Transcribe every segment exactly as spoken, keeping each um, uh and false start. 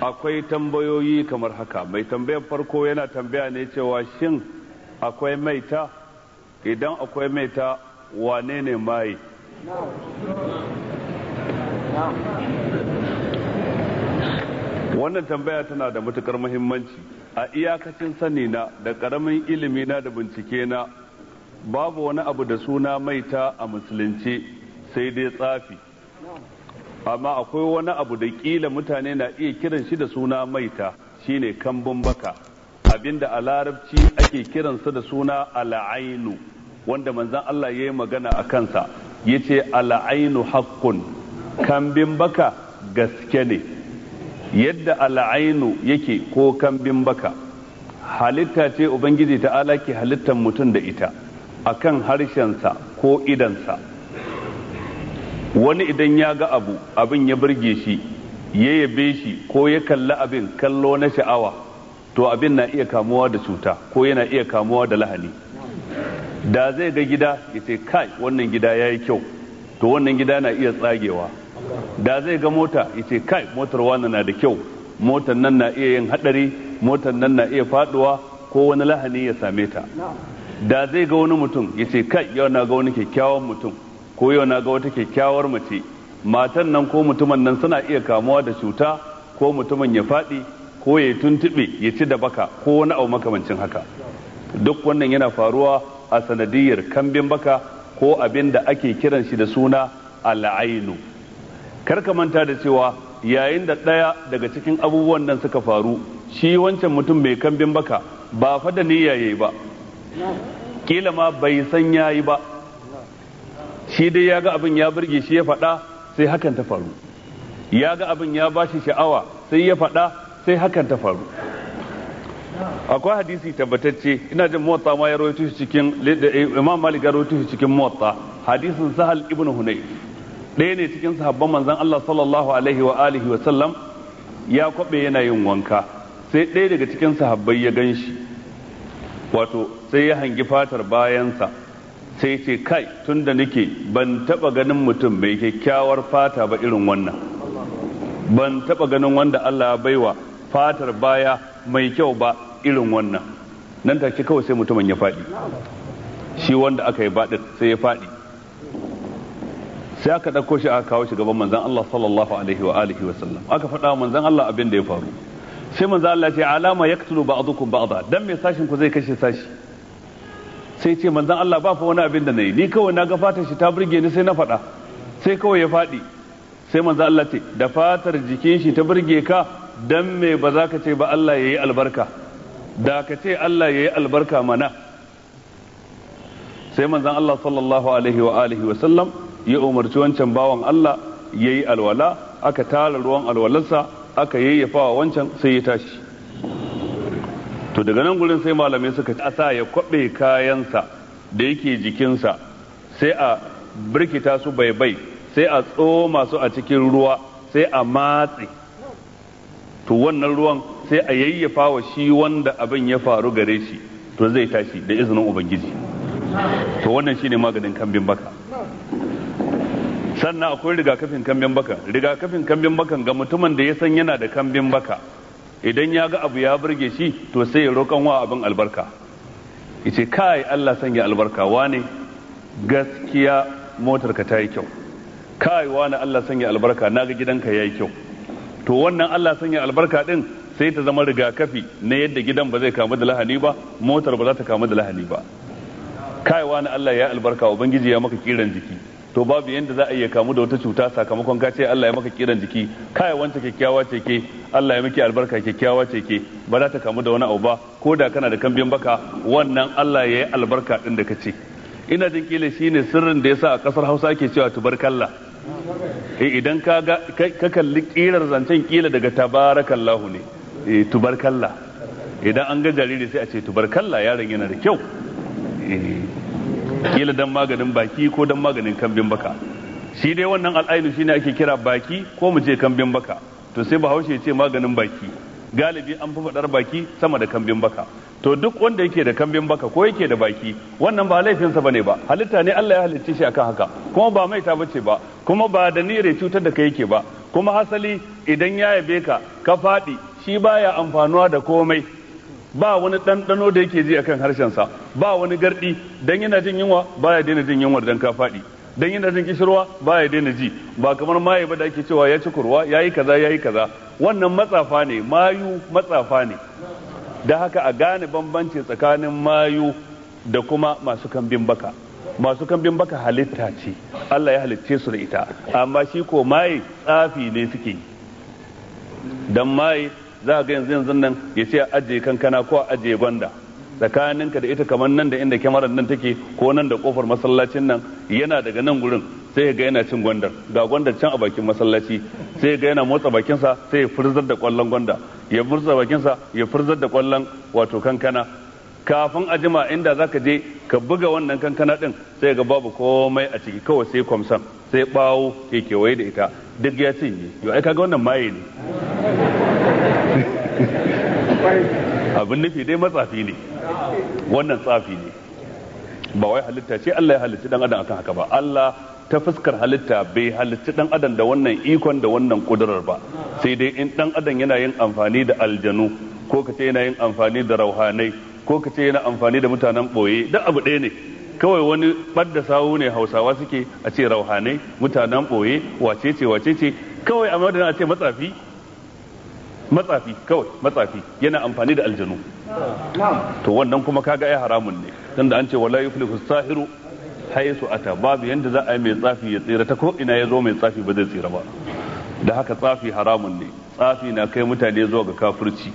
akwai tambayoyi kamar haka. Mai tambayar farko yana tambaya ne cewa shin akwai maita? Idan akwai maita wane ne mai? Wannan tambaya tana da matukar muhimmanci. A iyakacin sani na da karamin ilimi na da bincike na, babu wani abu da suna maita a musulunci sai dai tsafi. Amma akwai wani abu da kila mutane na iya kiran shi da suna maita, shine kambun baka, abinda a larabci ake kiransa da suna al'ainu, wanda manzon Allah ya yi magana a kansa, ya ce al'ainu haqqun, kambin baka gaske ne. Yadda al'ainu yake ko kambin baka halitta ce Ubangiji ta'ala ke halittar mutum da ita akan harshensa ko idansa. Wani idan ya ga abu abin ya burge shi, ya yabe shi ko ya kalli abin kallo na sha'awa, to abin na iya kamuwa da cuta ko yana iya kamuwa da lahani. Da zai ga gida ya ce kai wannan gida ya yi kyau, to wannan gida na iya tsagewa. Da zai ga mota ya ce kai motar wannan na da kyau, motar nan na iya yin hadari, motar nan na iya faduwa ko wani lahani ya same ta. Da zai ga wani mutum ya ce kai yau na ga wani kyakkyawan mutum ko yau na ga wata kyakkyawar mace, matan nan ko mutumin nan suna iya kamuwa da cuta ko mutumin ya faɗi ko ya tuntube ya ci da baka ko wani abu makamancin haka. Duk wannan yana faruwa a sanadiyar kambin baka ko abin da ake kiran shi da suna al'ainu. Kar ka manta da cewa yayin da ɗaya daga cikin abubuwan nan suka faru, shi wancan mutum mai kambin baka ba fa da niyya yayi ba, kila ma bai san yayi ba, shi dai ya ga abin ya burge shi ya faɗa sai hakan ta faru, ya ga abin ya bashi sha'awa sai ya faɗa sai hakan ta faru. Akwai hadisi tabbatacce, ina jin Muwatta ma ya rawaito shi cikin, Imam Malik ya rawaito shi cikin Muwatta, hadisin Sahal ibn Hunayf, ɗaya ne cikin sahabban manzon Allah sallallahu alaihi wa alihi wa sallam, ya kwabe yana yin wanka, sai ɗaya daga cikin sahabbai ya gan shi, wato sai ya hangi fatar bayansa, sai ce kai tun da nake ban taba ganin mutum mai kyakkyawar fata ba irin wannan, ban taba ganin wanda Allah ya baiwa fatar baya mai kyau ba irin wannan. Nan take kawai sai mutumin ya faɗi, shi wanda aka yi baɗin sai ya faɗi, sai aka ɗauko shi aka kawo shi gaban manzon Allah sallallahu alaihi wa alihi wa sallam, aka faɗa wa manzon Allah abin da ya faru. Sai manzon Allah ya ce alama yaqtulu ba'dukum ba'da, dan me sashin ku zai kashe sashi? Sai ce manzon Allah ba fa wani abin da nayi, ni kawai na ga fatar shi ta burge ni sai na faɗa, sai kawai ya faɗi. Sai manzon Allah ce da fatar jikin shi ta burge ka, dan me ba za ka ce ba Allah yayi albarka, da ka ce Allah yayi albarka mana. Sai manzon Allah sallallahu alaihi wa alihi wa sallam ya umarci wancan bawan Allah yayi alwala, aka tara ruwan alwalarsa aka yayyafa wa wancan sai ya tashi. To daga nan gurin sai malamai suka sa ya kwabe kayansa da yake jikinsa, sai a birkita su baibai, sai a tsoma su a cikin ruwa, sai a matse, to wannan ruwan sai a yayyafa wa shi wanda abin ya faru gare shi, to zai tashi da izinin Ubangiji. To wannan shine maganin kambin baka. Sannan akwai rigakafin kambin baka. Rigakafin kambin bakan ga mutumin da ya san yana da kambin baka, idan ya ga abu ya burge shi to sai ya roƙon wa abin albarka, yace kai Allah sanya albarka, wane gaskiya motarka ta yi kyau, kai wane Allah sanya albarka, naga gidanka yayi kyau. To wannan Allah sanya albarka din sai ta zama rigakafi na yadda gidan ba zai kamu da lahani ba, motar ba za ta kamu da lahani ba. Kai wane Allah ya albarka, ubangiji ya maka kiran jiki, to babu yanda za a iya kamu da wata cuta sakamakon ka ce Allah ya maka kiran jiki, kai wanta kyakkyawa ce ke, Allah ya miki albarka kyakkyawa ce ke, ba za ta kamu da wani abu ba, ko da kana da kambin baka, wannan Allah ya yi albarka din da ka ce. Ina jin kila shine sirrin da yasa a kasar Hausa ake cewa tubarkalla. Eh idan ka ga ka kalli kirar zancen kila daga tabarakallahu ne, eh tubarkalla. Idan an ga jariri sai a ce tubarkalla yaron yana da kyau. Eh kila dan maganin baki ko dan maganin kambin baka. Shi dai wannan al'ainu shine ake kira baki ko mu ce kambin baka, to sai Bahaushe ya ce maganin baki, galibi an fi faɗar baki sama da kambin baka. To duk wanda yake da kambin baka ko yake da baki, wannan ba laifinsa bane ba, halitta ne Allah ya halicce shi akan haka, kuma ba maita bace ba, kuma ba da niyyar cutar da kai yake ba, kuma hasali idan ya yabe ka ka faɗi shi baya amfanuwa da komai, ba wani ɗanɗano da yake ji akan harshensa, ba wani gardi, dan yana jin yunwa baya daina jin yunwa dan ka faɗi, dan yana jin kishirwa baya daina ji, ba kamar maye ba da ake cewa ya ci kurwa yayi kaza yayi kaza, wannan matsafa ne, mayu matsafa ne. Da haka a gane bambanci tsakanin mayu da kuma masu kambin baka. Masu kambin baka halitta ce, Allah ya halicce su da ita, amma shi ko maye tsafi ne suke yi. Dan maye za ga yanzu yanzu nan ya ce ajiye kankana ko ajiye gwanda tsakaninka da ita, kamar nan da inda kyamarar nan take ko nan da kofar masallacin nan, yana daga nan gurin sai ga yana cin gwandar, ga gwandar can a bakin masallaci, sai ga yana motsa bakinsa sai ya furzar da kwallon gwanda, ya motsa bakinsa ya furzar da kwallon wato kankana. Kafin a jima inda zaka je ka buga wannan kankana din sai ga babu komai a ciki, kawai sai kwamsan sai bawo ke kewaye da ita duk ya cinye. Yau ai kaga wannan maye ne. Abin nufi dai matsafi ne, wannan tsafi ne, ba wai halitta ce Allah ya halitta dan adam akan haka ba. Allah ta fuskar halitta bai halitta dan adam da wannan ikon da wannan kudurar ba, sai dai in dan adam yana yin amfani da aljanu, ko kace yana yin amfani da rauhanai, ko kace yana amfani da mutanen boye, duk abu ɗaya ne. Kawai wani ɓadda sawu ne Hausawa suke a ce rauhanai, mutanen boye, wacece wacece, kawai a madadin a ce matsafi matsafi kawai matsafi yana amfani da aljanu. To wannan kuma kaga ai haramun ne, tunda an ce wala yuflihu sahiru haisu ata, babu yanda za a yi mai tsafi ya tsira ta ko ina ya zo mai tsafi ba zai tsira ba. Da haka tsafi haramun ne, tsafi na kai mutane zuwa ga kafirci.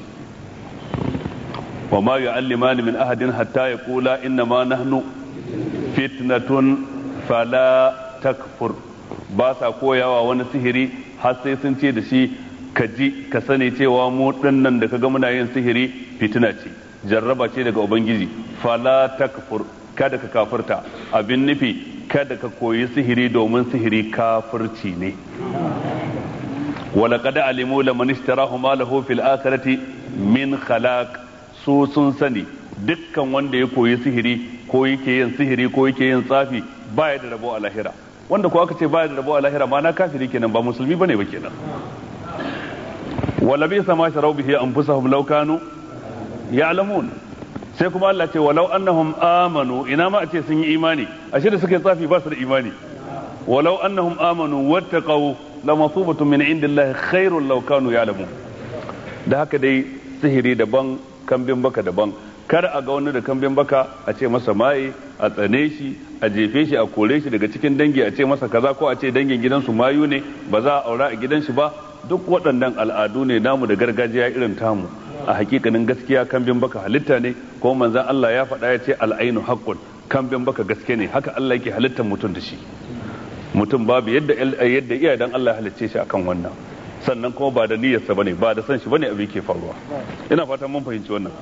wa ma yu'allimani min ahadin hatta yaqula inna ma nahnu fitnatun fala takfur, ba sa koyawa wani sihiri har sai sun ce da shi ka ji ka sani cewa mu dinnan da kaga muna yin sihiri fitina ce, jarraba ce daga ubangiji. Fala takfur, kada ka kafirta, abin nufi kada ka koyi sihiri domin sihiri kafirci ne. walaqad alimu laman ishtarahu ma lahu fil akhirati min khalaq, su sun sani dukkan wanda ya koyi sihiri ko yake yin sihiri ko yake yin tsafi baya da rabo a lahira. Wanda ko aka ce baya da rabo a lahira ma na kafiri kenan, ba musulmi bane ba kenan. wala bi sama sharau bihi anfusahum law kanu ya'lamun, sai kuma Allah ce walau annahum amanu, ina ma a ce sun yi imani, ashe da suka yi tsafi ba su da imani. walau annahum amanu wattaqau lamasubatun min indillahi khairul law kanu ya'lamun. da haka dai sihiri daban, kambin baka daban. Kar a ga wani da kambin baka a ce masa maye, a tsane shi, a jefe shi, a kore shi daga cikin dangi, a ce masa kaza, ko a ce dangin gidansu mayu ne ba za a aura a gidan shi ba. Duk waɗannan al'adu ne namu da gargajiya irin tamu. A hakikanin gaskiya kambin baka halitta ne, ko manzon Allah ya faɗa ya ce al'ainu haqqun, kambin baka gaske ne, haka Allah yake halittar mutum da shi. Mutum babu yadda yadda iya dan Allah ya halicce shi akan wannan, sannan kuma ba da niyyarsa bane, ba da san shi bane abin ke faruwa. Ina fatan mun fahimci wannan.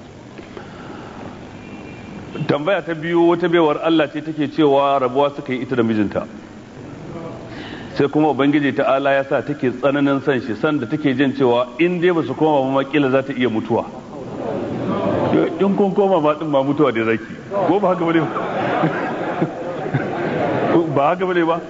Tambaya ta biyu, wata baiwar Allah ce take cewa rabuwa suka yi ita da mijinta, sai kuma ubangiji ta'ala ya sa take tsananin san shi, san da take jin cewa in dai ba su koma ba makila za ta iya mutuwa. In kun koma ma din ma mutuwa da zaki, ko ba haka bane ba haka bane ba.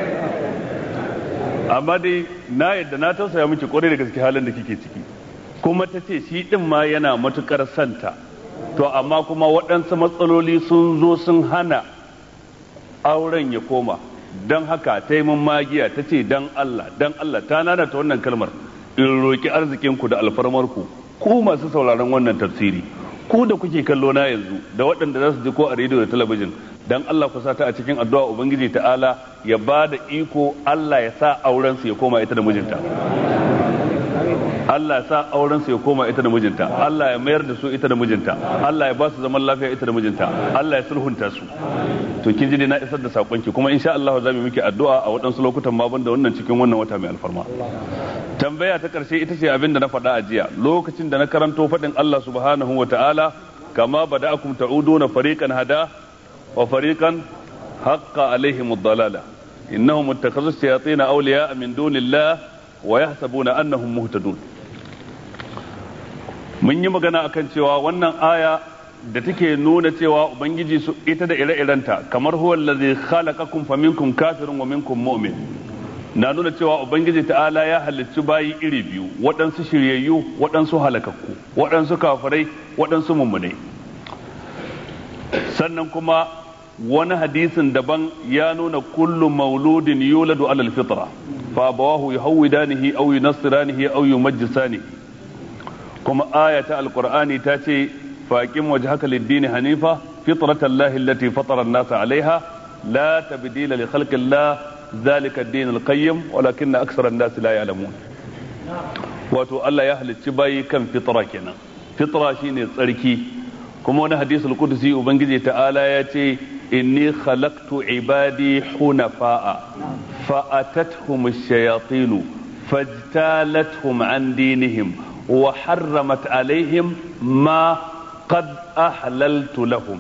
Amma dai na yadda na tausaya miki kwarai da gaske halin da kike ciki, kuma ta ce shi din ma yana matukar santa, to amma kuma waɗansu matsaloli sun zo sun hana auren ya koma. Don haka ta yi mun magiya, ta ce dan Allah dan Allah, ta nana ta wannan kalmar, in roki arzikinku da alfarmarku, ku masu sauraron wannan tafsiri, ku da kuke kallo na yanzu da waɗanda za su ji ko a rediyo da talabijin, dan Allah ku sata a cikin addu'a ubangiji ta'ala ya ba da iko Allah ya sa auren su ya koma ita da mijinta. Allah ya sa auren su ya koma ita da mijinta, Allah ya mayar da su ita da mijinta, Allah ya ba su zaman lafiya ita da mijinta, Allah ya sulhunta su. To kin ji na isar da sakonki, kuma insha Allah za mu miki addu'a a waɗansu lokutan ma banda wannan cikin wannan wata mai alfarma. Tambaya ta ƙarshe ita ce abin da na faɗa a jiya lokacin da na karanto faɗin Allah subhanahu wa ta'ala, kama bada'akum ta'uduna fariqan hada wa fariqan haqqa alaihim ad-dalala innahum ittakhadhu ash-shayatin awliya'a min dunillah wa yahsabuna annahum muhtadun. Mun yi magana akan cewa wannan aya da take nuna cewa ubangiji su ita da ire-irenta, kamar huwa allazi khalaqakum faminkum kafirun wa minkum mu'min, na nuna cewa ubangiji ta'ala ya halicci bayi iri biyu, waɗansu shiryayyu waɗansu halakakku, waɗansu kafirai waɗansu mummunai. Sannan kuma wani hadisin daban ya nuna kullu mauludin yuladu alal fitra fa abawahu yuhawidanihi aw yunassiranihi aw yumajjisanihi. Kuma aya ta alqur'ani ta ce faqim wajhaka lid-din hanifa fitratallahi allati fatara an-nasa 'alayha la tabdila li khalqillah dhalika ad-din al-qayyim walakinna akthara an-nasi la ya'lamun. Wato Allah ya halicci bayi kan fitra kenan. Fitra shine tsarki. Kuma wani hadisul qudsi ubangiji ta'ala ya ce inni khalaqtu ibadi hunafa'a fa atatuhum ash-shayatin fajtalathum an dinihim wa harramat alaihim ma qad ahlaltu lahum.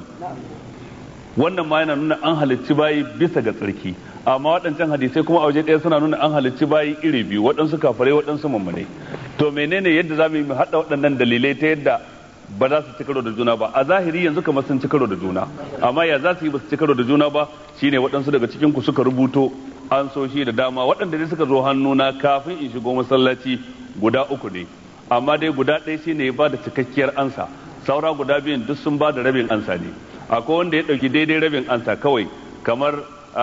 Wannan ma yana nuna an halicci bayi bisa ga tsarki, amma waɗancan hadisai kuma a waje ɗaya suna nuna an halicci bayi iri biyu, waɗansu kafirai waɗansu mummunai. To menene yadda za mu yi mu haɗa waɗannan dalilai ta yadda ba za su ci karo da juna ba? A zahiri yanzu kamar sun ci karo da juna, amma ya za su yi ba su ci karo da juna ba shine waɗansu daga cikin ku suka rubuto an so shi da dama. Waɗanda dai suka zo hannuna kafin in shigo masallaci guda uku ne, amma dai guda ɗaya shine ya ba da cikakkiyar ansa, saura guda biyun duk sun ba da rabin ansa ne. Akwai wanda ya ɗauki daidai rabin ansa kawai, kamar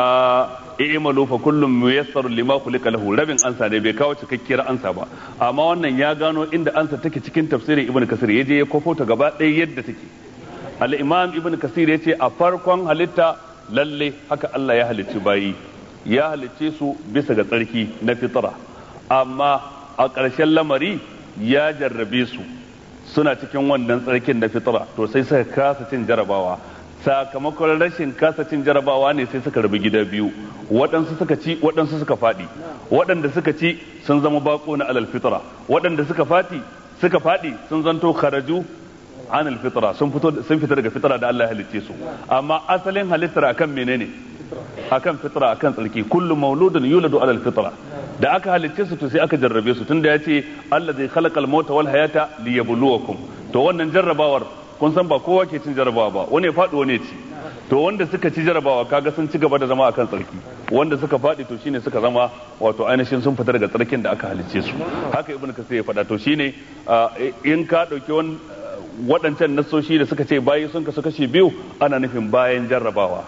i'malu fa kullum muyassarun lima khuliqa lahu, rabin ansa ne, bai kawo cikakkiyar ansa ba. Amma wannan ya gano inda ansa take cikin tafsirin Ibn Kasir, yaje ya kofo ta gaba ɗaya yadda take. Al-Imam Ibn Kasir yace a farkon halitta lalle haka Allah ya halicci bayi, ya halicce su bisa ga tsarki na fitra, amma a ƙarshen lamari ya jarrabe su suna cikin wannan tsarkin na fitra, to sai suka kasa cin jarabawa. Sakamakon rashin kasa cin jarabawa ne sai suka rabu gida biyu, waɗansu suka ci waɗansu suka faɗi. Waɗanda suka ci sun zama bako na alal fitra, waɗanda suka faɗi suka faɗi sun zanto kharaju anil fitra, sun fito sun fita daga fitra da Allah ya halicce su. Amma asalin halittar akan menene? Akan fitra, akan tsarki. Kullu mauludun yuladu alal fitra. Da aka halicce su to sai aka jarrabe su, tunda ya ce Allah zai khalaqal mauta wal hayata liyabluwakum. To wannan jarrabawar kun san ba kowa ke cin jarabawa ba, wani ya faɗi wani ya ci. To wanda suka ci jarabawa kaga sun ci gaba da zama akan tsarki, wanda suka faɗi to shine suka zama wato ainihin sun fita daga tsarkin da aka halicce su. Haka Ibn Kasir ya faɗa. To shine in ka ɗauki waɗancan nassoshi da suka ce bayi sun kasu kashi biyu, ana nufin bayan jarrabawa.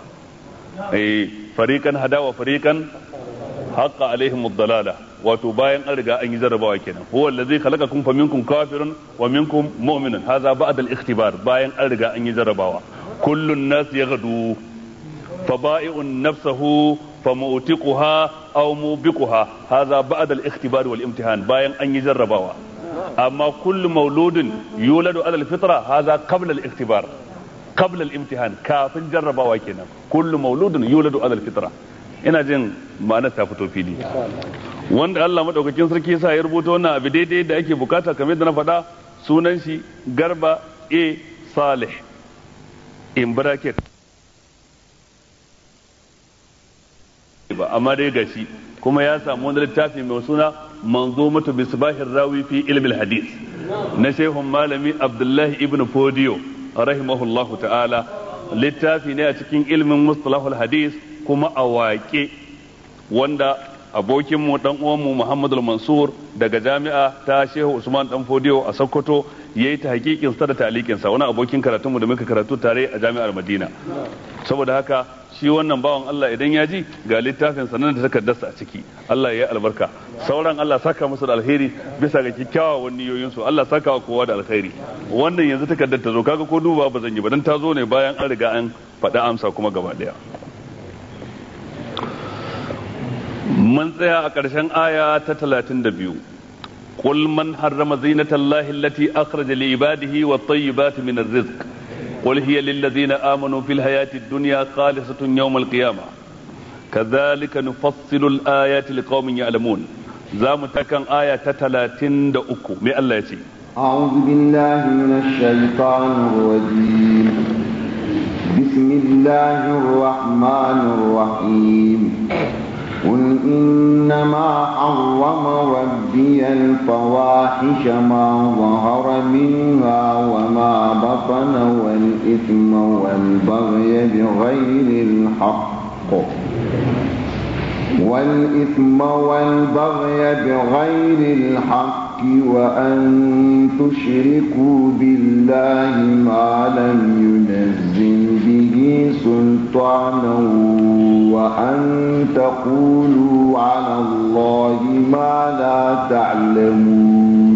Eh fariqan hadawa fariqan haqqa alaihim ad-dalala, wato bayan an riga an yi jarrabawa kenan. Huwa allazi khalaqakum faminkum kafirun wa minkum mu'minun, hadha ba'da al-ikhtibar, bayan an riga an yi jarrabawa. Kullun nas yaghdu fa ba'i'un nafsahu fa mu'tiquha aw mubiquha, hadha ba'da al-ikhtibar wal imtihan, bayan an yi jarrabawa. Amma kullu mauludin yuladu ala al-fitra, hadha qabla al-ikhtibar qabla al-imtihan, kafin jarrabawa kenan. Kullu mauludin yuladu ala al-fitra. Ina jin ma'anar ta fito fili. Wanda Allah madaukakin sarki sa ya rubuta wannan abu daidai da ake bukata, kamar yadda na faɗa, sunan shi Garba A Salih in bracket, amma dai gashi kuma ya samu wani littafi mai suna Manzumatu Misbahir Rawi fi Ilmi al-Hadith na Shehun Malami Abdullahi ibn Fodiyo rahimahullahu ta'ala. Littafi ne a cikin ilmin mustalahul hadith kuma a waƙe, wanda abokinmu dan uwanmu Muhammadu Mansur daga jami'a ta Shehu Usman dan Fodiyo a Sokoto yayi ta hakikin sa da talikin sa, wani abokin karatunmu da muka karatu tare a jami'ar Madina. Saboda haka shi wannan bawan Allah idan ya ji ga littafin sa nan da takardarsa a ciki, Allah ya yi albarka. Sauran Allah saka musu da alheri bisa ga kikkiawan niyoyin su, Allah saka wa kowa da alheri. Wannan yanzu takardar ta zo, kaga ko duba ba zan yi ba dan ta zo ne bayan an riga an faɗa amsa kuma gaba daya. Mun tsaya a ƙarshen aya ta talatin da biyu. Qul man harrama zinatallahi allati akhraja li ibadihi wat tayyibati min ar-rizq qul hiya lil ladzina amanu fil hayati ad-dunya khalisatun yawm al-qiyamah kadhalika nufassilu al-ayati liqaumin ya'lamun. Zamu takan aya ta talatin da uku. Me Allah ya ce? A'udhu billahi minash shaitanir rajim. Bismillahir rahmanir rahim. قل إنما حرم ربي الفواحش ما ظهر منها وما بطن والإثم والبغي بغير الحق والإثم والبغي بغير الحق وأن تشركوا بالله ما لم ينزل به سلطانا وأن تقولوا على الله ما لا تعلمون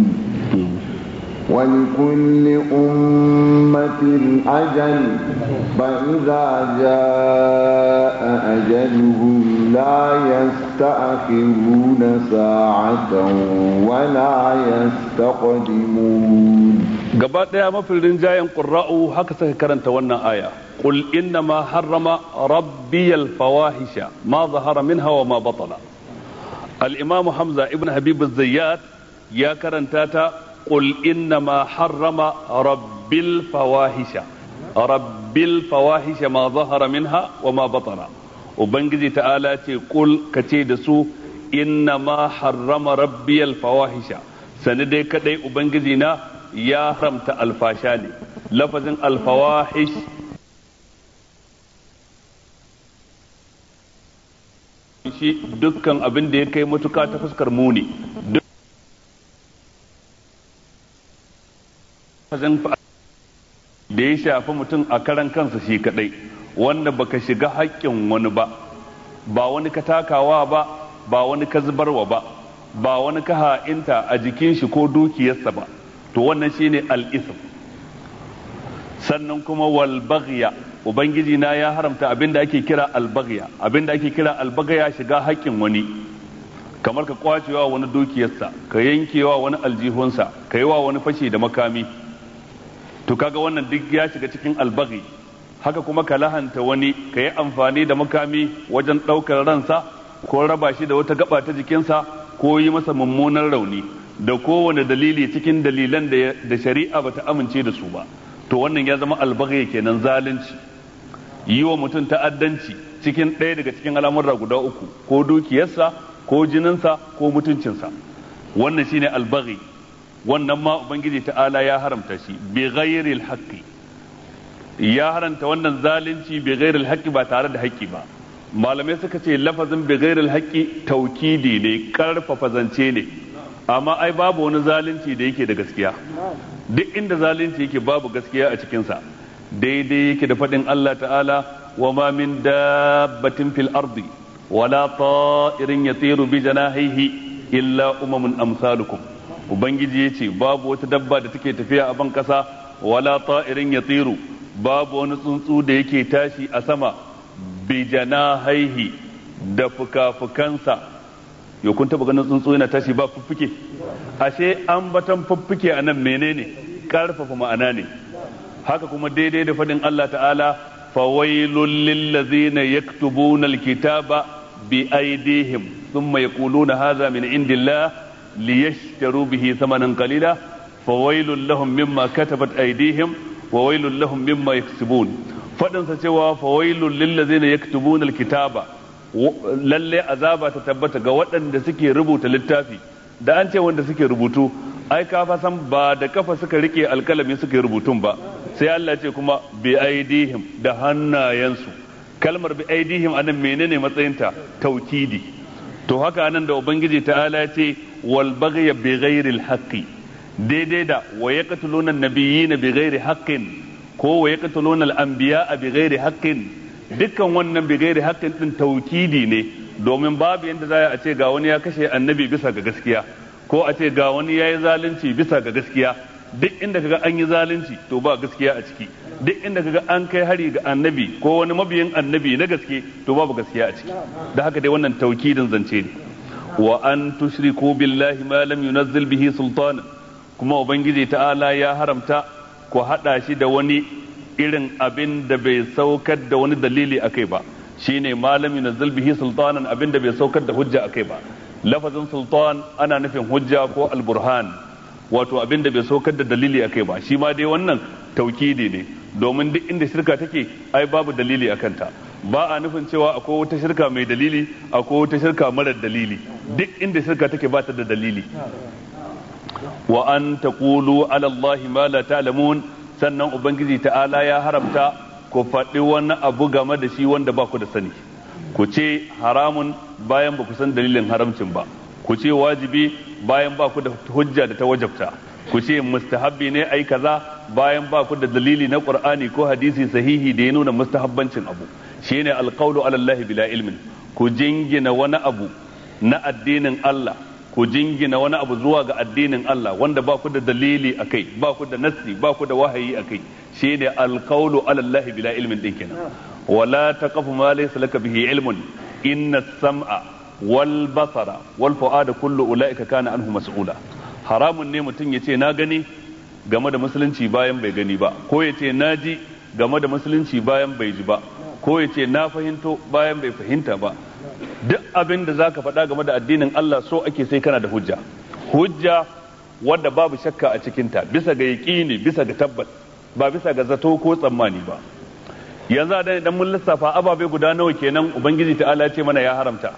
ولكل أمة أجل فإذا جاء أجلهم لا يستأخرون ساعة ولا يستقدمون. gaba daya mafi rinjayen qurra'u haka suka karanta wannan aya qul inna ma harrama rabbiyal fawahisha ma zahara minha wa ma batala. al-imam hamza ibn habib az-zayyat ya karanta ta qul inna ma harrama rabbil fawahisha rabbil fawahisha ma zahara minha wa ma batala. ubangiji ta'ala ce qul kace da su inna ma harrama rabbiyal fawahisha sani dai kadai ubangiji na ya haramta alfasha ne. lafazin alfawahish shi dukkan abin da ya kai matuka ta fuskar muni. lafazin da ya shafi mutum a karan kansa shi kadai wanda baka shiga haƙƙin wani ba ba wani ka takawa ba ba wani ka zubarwa ba ba wani ka ha'inta a jikin shi ko dukiyarsa ba to wannan shine al-ism. sannan kuma wal baghya ubangiji na ya haramta abinda ake kira al baghya abinda ake kira al baghya shiga haƙƙin wani kamar ka kwacewa wani dukiyarsa ka yankewa wani aljihunsa ka yi wa wani fashi da makami to kaga wannan duk ya shiga cikin al baghi. haka kuma ka lahanta wani ka yi amfani da makami wajen ɗaukar ransa ko raba shi da wata gaba ta jikinsa ko yi masa mummunan rauni da kowane dalili cikin dalilan da shari'a bata amince da su ba to wannan ya zama albaghi kenan zalunci. yi wa mutum ta'addanci cikin ɗaya daga cikin al'amurra guda uku ko dukiyarsa ko jininsa ko mutuncinsa wannan shine albaghi. wannan ma ubangiji ta'ala ya haramta shi bi ghairil haqqi ya haranta wannan zalunci bi ghairil haqqi ba tare da haƙƙi ba. malamai suka ce lafazin bi ghairil haqqi taukidi ne karfafa zance ne amma ai babu wani zalunci da yake da gaskiya duk inda zalunci yake babu gaskiya a cikinsa daidai yake da faɗin Allah ta'ala wa ma min dabbatin fil ardi wala ta'irin yatiru bi janahihi illa umamun amsalukum ubangiji yace babu wata dabba da take tafiya a ban kasa wala ta'irin yatiru babu wani tsuntsu da yake tashi a sama bi janahihi da fuka-fukansa. yau kun taba ganin tsuntsu yana tashi ba fuffuke ashe ambatan fuffuke a nan menene karfafa ma'ana ne. haka kuma daidai da fadin Allah ta'ala fawailul lil ladzina yaktubuna alkitaba bi aydihim thumma yaquluna hadha min indillah liyashtaru bihi thamanan qalila fawailul lahum mimma katabat aydihim wa wailul lahum mimma yaksubun. fadin sa cewa fawailul lil ladzina yaktubuna alkitaba lalle azaba ta tabbata ga waɗanda suke rubuta littafi da an ce wanda suke rubutu ai ka fa san ba da kafa suka rike alkalami suka rubutun ba sai Allah ce kuma bi aidihim da hannayensu. kalmar bi aidihim anan menene matsayinta taukidi to haka anan da ubangiji ta'ala ya ce wal baghya bi ghairil haqqi daidai da wa yaqtuluna an-nabiyina bi ghairi haqqin ko wa yaqtuluna al-anbiya'a bi ghairi haqqin dukkan wannan bigairi haƙƙin din taukidi ne domin babu yanda za a ce ga wani ya kashe annabi bisa ga gaskiya ko a ce ga wani ya yi zalunci bisa ga gaskiya duk inda kaga an yi zalunci to ba gaskiya a ciki duk inda kaga an kai hari ga annabi ko wani mabiyin annabi na gaske to babu gaskiya a ciki da haka dai wannan taukidin zance ne. wa an tushriku billahi ma lam yunazzil bihi sultana kuma ubangiji ta'ala ya haramta ku hada shi da wani irin abin da bai saukar da wani dalili akai ba shine malami nazzal bihi sultanan abin da bai saukar da hujja akai ba. lafazin sultan ana nufin hujja ko alburhan wato abin da bai saukar da dalili akai ba shi ma dai wannan taukidi ne domin duk inda shirka take ai babu dalili akan ta ba a nufin cewa akwai wata shirka mai dalili akwai wata shirka mara dalili duk inda shirka take ba ta da dalili. wa an taqulu ala allahi ma la ta'lamun sannan ubangiji ta'ala ya haramta ku faɗi wani abu game da shi wanda ba ku da sani ku ce haramun bayan ba ku san dalilin haramcin ba, ku ce wajibi bayan ba ku da hujja da ta wajabta, ku ce mustahabbi ne ai kaza bayan ba ku da dalili na Qur'ani ko hadisi sahihi da ya nuna mustahabbancin abu. Shine alqawlu ala Allah bila ilmin, ku jingina wani abu na addinin Allah, ku jingina wani abu zuwa ga addinin Allah wanda ba ku da dalili akai, ba ku da nassi, ba ku da wahayi akai. Shine alqawlu ala Allah bila ilmin din kenan. wala taqfu ma laysa laka bihi ilmun inna as-sam'a wal basara wal fu'ada kullu ulaika kana anhu mas'ula. Haramun ne mutum yace na gani game da musulunci bayan bai gani ba, ko yace na ji game da musulunci bayan bai ji ba, ko yace na fahimto bayan bai fahimta ba. Duk abin da zaka faɗa game da addinin Allah so ake sai kana da hujja, hujja wadda babu shakka a cikinta, bisa ga yaqini, bisa ga tabbas, ba bisa ga zato ko tsammani ba. Yanzu da idan mun lissafa ababe guda nawa kenan ubangiji ta'ala ya ce mana ya haramta.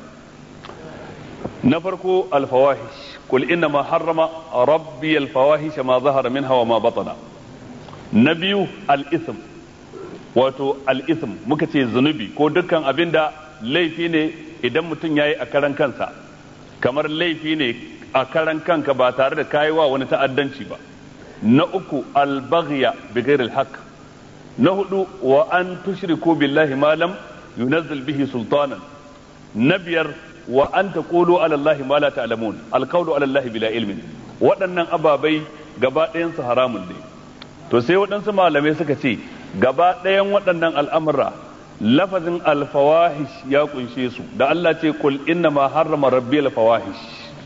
Na farko alfawahish, qul inna ma harrama rabbi alfawahish ma zahara minha wa ma batana. Na biyu al-ithm, wato al-ithm muka ce zunubi ko dukkan abinda laifi ne idan mutum yayi a karan kansa, kamar laifi ne a karan kanka ba tare da kayiwa wani ta'addanci ba. Na uku al-baghya bi ghairi al-haqq. Na hudu wa an tushriku billahi ma lam yunazzil bihi sultanan. Na biyar wa an taqulu ala allahi ma la ta'lamun, alqawlu ala allahi bila ilmin. Waɗannan ababai gaba ɗayan su haramun ne. To sai waɗansu malamai suka ce gaba ɗayan waɗannan al'amura lafazin alfawahish ya kunshe su, da Allah ce qul inna ma harrama rabbi alfawahish.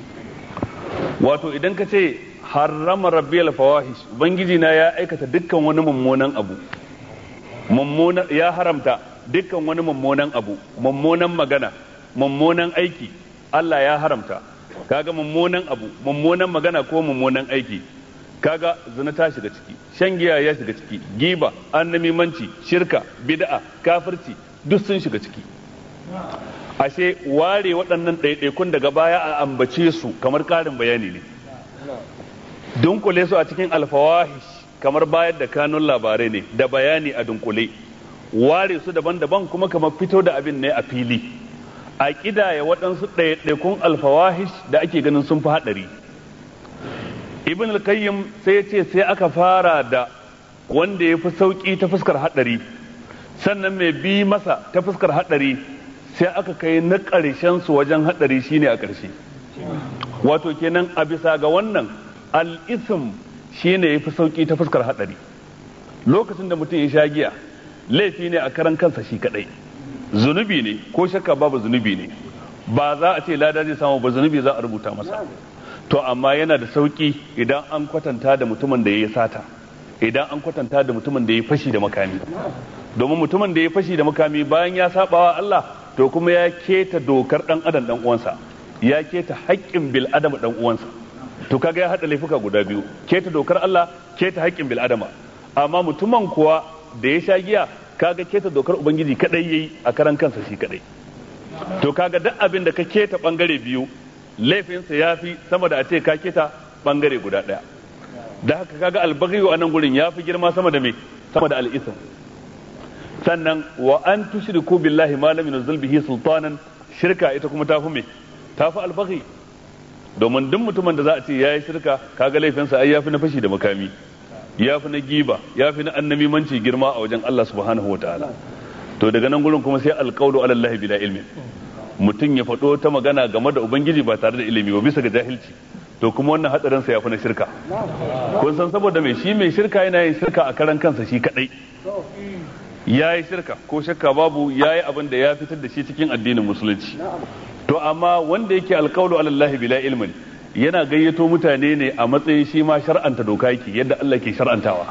Wato idan ka ce harrama rabbi alfawahish, ubangiji na ya aikata dukkan wani mummunan abu, mummuna ya haramta dukkan wani mummunan abu, mummunan magana, mummunan aiki, Allah ya haramta. Kaga mummunan abu, mummunan magana ko mummunan aiki, kaga zina ta shiga ciki, shan giya ya shiga ciki, giba, annamimanci, shirka, bid'a, kafirci duk sun shiga ciki. Ashe ware waɗannan ɗaiɗaikun daga baya a ambace su kamar ƙarin bayani ne, dunkule su a cikin alfawahish kamar bayar da kanun labarai ne da bayani a dunkule, ware su daban-daban kuma kamar fito da abin ne a fili, a ƙidaya waɗansu ɗaiɗaikun alfawahish da ake ganin sun fi haɗari. Ibn al-Qayyim sai ya ce sai aka fara da wanda ya fi sauƙi ta fuskar haɗari, sannan mai bi masa ta fuskar haɗari, sai aka kai na ƙarshen su wajen haɗari shine a ƙarshe. Wato kenan a bisa ga wannan al-ism shine yafi sauki ta fuskar hadari. Lokacin da mutum ya sha giya laifi ne a karan kansa shi kadai, zunubi ne ko shakka babu zunubi ne, ba za a ce lada zai samu ba, zunubi za a rubuta masa. To amma yana da sauki idan an kwatanta da mutumin da ya yi sata, idan an kwatanta da mutumin da ya fashi da makami, domin mutumin da ya fashi da makami bayan ya sabawa Allah to kuma ya keta dokar dan adam dan uwansa, ya keta haƙƙin bil adam dan uwansa. To kaga ya hada laifuka guda biyu, keta dokar Allah, keta haƙƙin bil adama. Amma mutumin kuwa da ya sha giya kaga keta dokar ubangiji kadai yayi a karan kansa shi kadai. To kaga duk abin da ka keta bangare biyu laifinsa yafi sama da a ce ka keta bangare guda daya. Da haka kaga albaghi a nan gurin yafi girma sama da me, sama da al-ithm. Sannan wa an tushriku billahi ma lam yunzil bihi sultanan, shirka ita kuma tafi me, tafi albaghi. Domin duk mutumin da za a ce ya yi shirka kaga laifinsa ai yafi na fashi da makami, yafi na giba, yafi na annamimanci girma a wajen Allah subhanahu wa ta'ala. To daga nan gurin kuma sai alqawlu ala Allah bila ilmin, mutum ya faɗo ta magana game da ubangiji ba tare da ilimi ba bisa ga jahilci, to kuma wannan hadarin sa yafi na shirka. Kun san saboda mai shi mai shirka yana yin shirka a karan kansa shi kadai, yayi shirka ko shakka babu yayi abin da ya fitar da shi cikin addinin musulunci. To amma wanda yake alqawlu ala Allah bila ilmin yana gayyato mutane ne a matsayin shi ma shar'anta doka yake yadda Allah ke shar'antawa.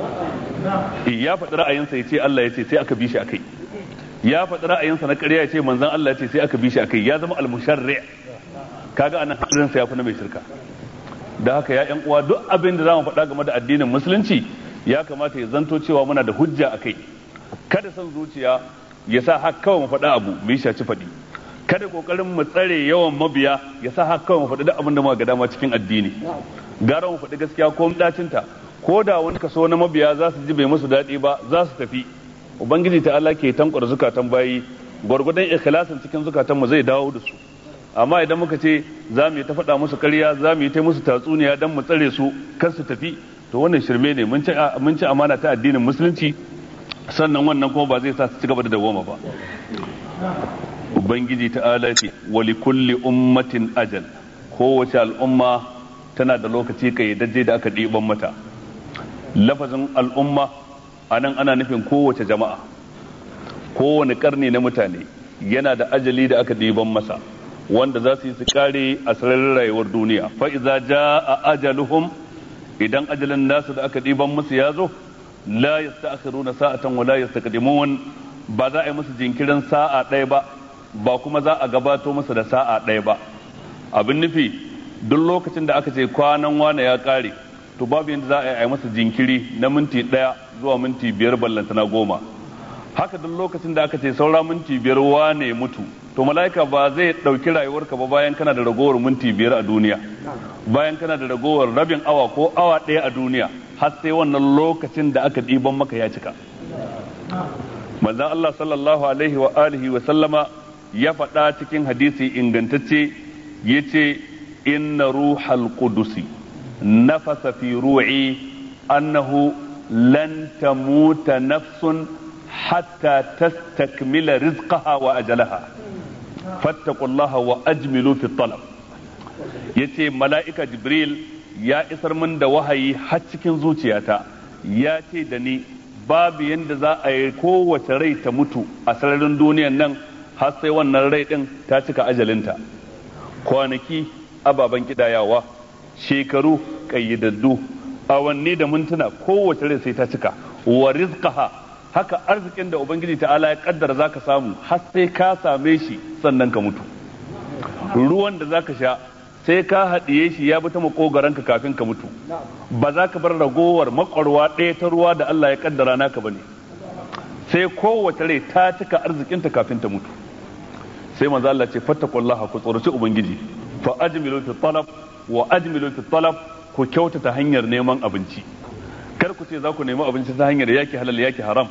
Ya faɗi ra'ayinsa ya ce Allah ya ce sai aka bi shi akai, ya faɗi ra'ayinsa na ƙarya ya ce manzon Allah ya ce sai aka bi shi akai, ya zama al-musharri'. Kaga anan hadirin sa ya fi na mai shirka. Da haka ya ƴan uwa duk abin da zamu faɗa game da addinin musulunci ya kamata ya zanto cewa muna da hujja akai. Kada son zuciya ya sa haka kawai mu faɗa abu mu yi shaci faɗi, kada kokarin mu tsare yawan mabiya ya sa haka kawai mu faɗi duk abin da muka ga dama cikin addini. Gara mu faɗi gaskiya ko dacinta, ko da wani kaso na mabiya za su ji bai musu daɗi ba za su tafi. Ubangiji ta Allah ke tankwar zukatan bayi gwargwadon ikhlasin cikin zukatanmu zai dawo da su. Amma idan muka ce za mu yi ta faɗa musu ƙarya, za mu yi ta musu tatsuniya don mu tsare su kar su tafi, to wannan shirme ne, mun ci amana ta addinin musulunci, sannan wannan kuma ba zai sa su ci gaba da dawoma ba. Ubangiji ta'ala ce wa li kulli ummatin ajal, kowace al'umma tana da lokaci kayyadajje da aka ɗiban mata. Lafazin al'umma anan ana nufin kowace jama'a, kowane karni na mutane yana da ajali da aka ɗiban masa, wanda za su yi su kare a sararin rayuwar duniya. Fa iza jaa ajaluhum, idan ajalin nasu da aka ɗiban musu ya zo, la yasta'khiruna sa'atan wa la yastaqdimun, ba za a yi musu jinkirin sa'a ɗaya ba, ba kuma za a gabato musu da sa'a ɗaya ba. Abin nufi, duk lokacin da aka ce kwanan wane ya kare, to babu yadda za a yi masa jinkiri na minti ɗaya zuwa minti biyar ballantana goma. Haka duk lokacin da aka ce saura minti biyar wane mutu, to mala'ika ba zai ɗauki rayuwarka ba bayan kana da ragowar minti biyar a duniya, bayan kana da ragowar rabin awa ko awa ɗaya a duniya, har sai wannan lokacin da aka ɗiban maka ya cika. Manzon Allah sallallahu alaihi wa alihi wa sallama ya faɗa cikin hadisi ingantacce, yace inna ruhal qudusi nafasa fi ru'i annahu lan tamuta nafsun hatta tastakmila rizqaha wa ajalaha fattaqullaha wa ajmilu fi talab. Yace mala'ika Jibril ya isar min da wahayi har cikin zuciyata, ya ce da ni babu yanda za a yi kowace rai ta mutu a sararin duniyan nan har sai wannan rai din ta cika ajalinta. Kwanaki ababen kidayawa, shekaru kayyadaddu, awanni da mintuna, kowace rai sai ta cika. Wa rizqaha, haka arzikin da ubangiji ta'ala ya kaddara zaka samu har sai ka same shi sannan ka mutu. Ruwan da zaka sha sai ka haɗiye shi ya bi ta makogaranka kafin ka mutu, ba za ka bar ragowar makwarwa ɗaya ta ruwa da Allah ya kaddara naka bane, sai kowace rai ta cika arzikinta kafin ta mutu. Sai manzo Allah ce fattaqullaha, ku tsoraci ubangiji, fa ajmilu fi talab wa ajmilu fi talab, ku kyautata hanyar neman abinci. Kar ku ce za ku nemi abinci ta hanyar yaki halal yaki haram.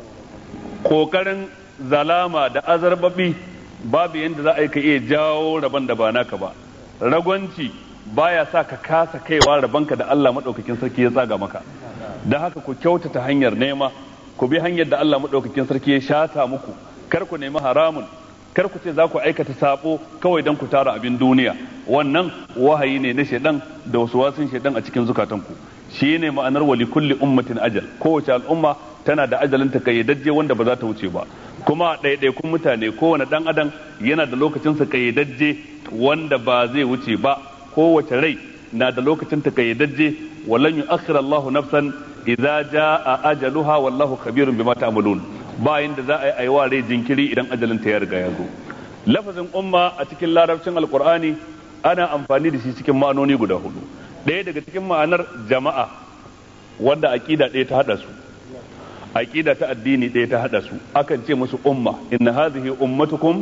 Kokarin zalama da azarbabi babu yanda za a yi ka iya jawo rabon da ba naka ba. Ragwanci baya sa ka kasa kaiwa rabanka da Allah madaukakin sarki ya tsaga maka. Dan haka ku kyautata hanyar nema, ku bi hanyar da Allah madaukakin sarki ya shata muku. Kar ku nemi haramun, kar ku ce za ku aikata sabo kawai don ku tara abin duniya. Wannan wahayi ne na shedan da wasu wasun shedan a cikin zukatanku. Shi ne ma'anar wali kulli ummatin ajal, kowace al'umma tana da ajalin ta kayyadajje wanda ba za ta wuce ba. Kuma ɗaiɗaikun mutane, kowane ɗan adam yana da lokacinsa kayyadajje wanda ba zai wuce ba. Kowace rai na da lokacin ta kayyadajje, wallan yu'akhkhira Allahu nafsan idza jaa ajaluha wallahu khabirun bima ta'malun. Bayan da za a yi aiwa rai jinkiri idan ajalin ta ya riga ya zo. Lafazin umma a cikin larabcin alqur'ani ana amfani da shi cikin ma'anoni guda hudu. Ɗaya daga cikin ma'anar jama'a wanda aqida ɗaya ta hada su, aqida ta addini ɗaya ta hada su, akan ce musu umma. Inna hadhihi ummatukum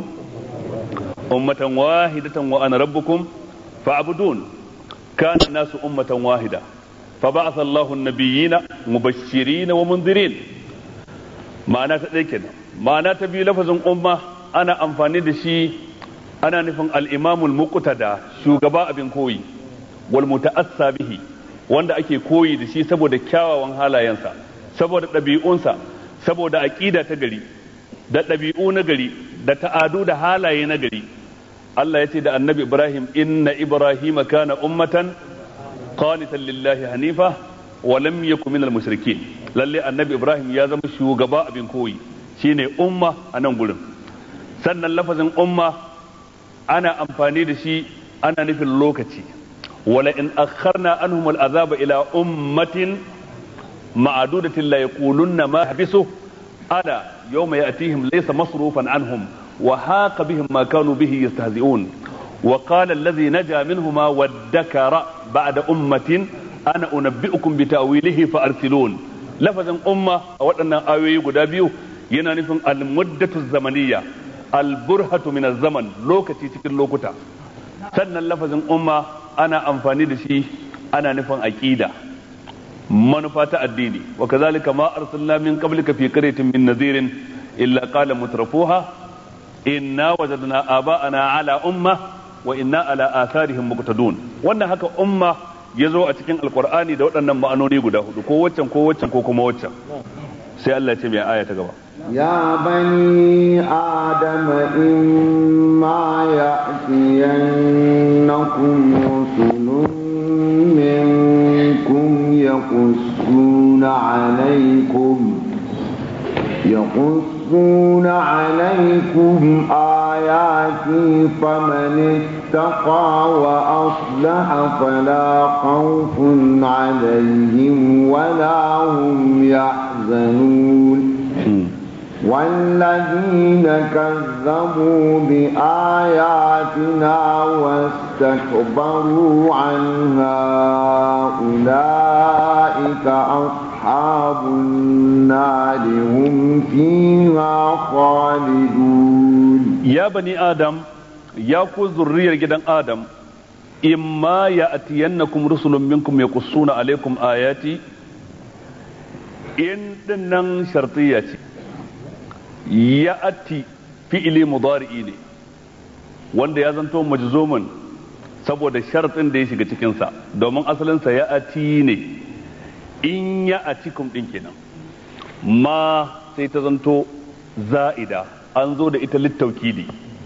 ummatan wahidatan wa ana rabbukum fa'budun. Kana an-nasu ummatan wahida fa ba'atha Allahu an-nabiyyina mubashirin wa munzirin. Ma'ana ta ɗaya kenan. Ma'ana ta biyu, lafazin umma ana amfani da shi ana nufin al-imamul muqtada, shugaba abin koyi, wal muta'assa bihi, wanda ake koyi da shi saboda kyawawan halayensa, saboda ɗabi'unsa, saboda aqida ta gari da ɗabi'u na gari da ta'adu da halaye na gari. Allah ya ce da annabi Ibrahim, inna Ibrahim kana ummatan qanitan lillahi hanifa wa lam yakun minal mushrikeen. Lalle annabi Ibrahim ya zama shugaba abin koyi, shine umma a nan gurin. Sannan lafazin umma ana amfani da shi ana nufin lokaci. wala in akharna anhum al'azaba ila ummatin ma'adudatin la yaqulunna ma habisu ala yawma ya'tihim laysa masrufan anhum wa haqa bihim ma kanu bihi yastahzi'un wa qala alladhi naja minhuma waddakara ba'da ummatin ana unabbi'ukum bita'wilihi fa arsilun. lafazin umma a waɗannan ayoyi guda biyu yana nufin al-muddatu zamaniyya, al-burhatu min az-zaman, lokaci cikin lokuta. sannan lafazin umma ana amfani da shi ana nufin aqida, manufa ta addini. wa kazalika ma arsalna min qablika fi qaryatin min nadhirin illa qala mutrafuha inna wajadna aba'ana ala umma wa inna ala atharihim muqtadun. wannan haka umma yazo a cikin alqur'ani da waɗannan ma'anoni guda hudu, ko waccan ko waccan ko kuma waccan. sai Allah ya ce mai aya ta gaba, يا بني آدم إما يأتينكم رسل منكم يقصون عليكم يقصون عليكم آياتي فمن اتقى وأصلح فلا خوف عليهم ولا هم يحزنون والذين كذبوا بآياتنا واستكبروا عنها أولئك أصحاب النار هم فيها خالدون. يا بني آدم يا كو ذرية جدا آدم إما يأتينكم رسل منكم يقصون عليكم آياتي إن دنن شرطية ya'ati fi'ili mudari'i ne wanda ya zanto majzuman saboda shartin da ya shiga cikin sa, domin asalin sa ya'ati ne, in ya'atikum din kenan. ma sai ta zanto za'ida, an zo da ita littaukidi.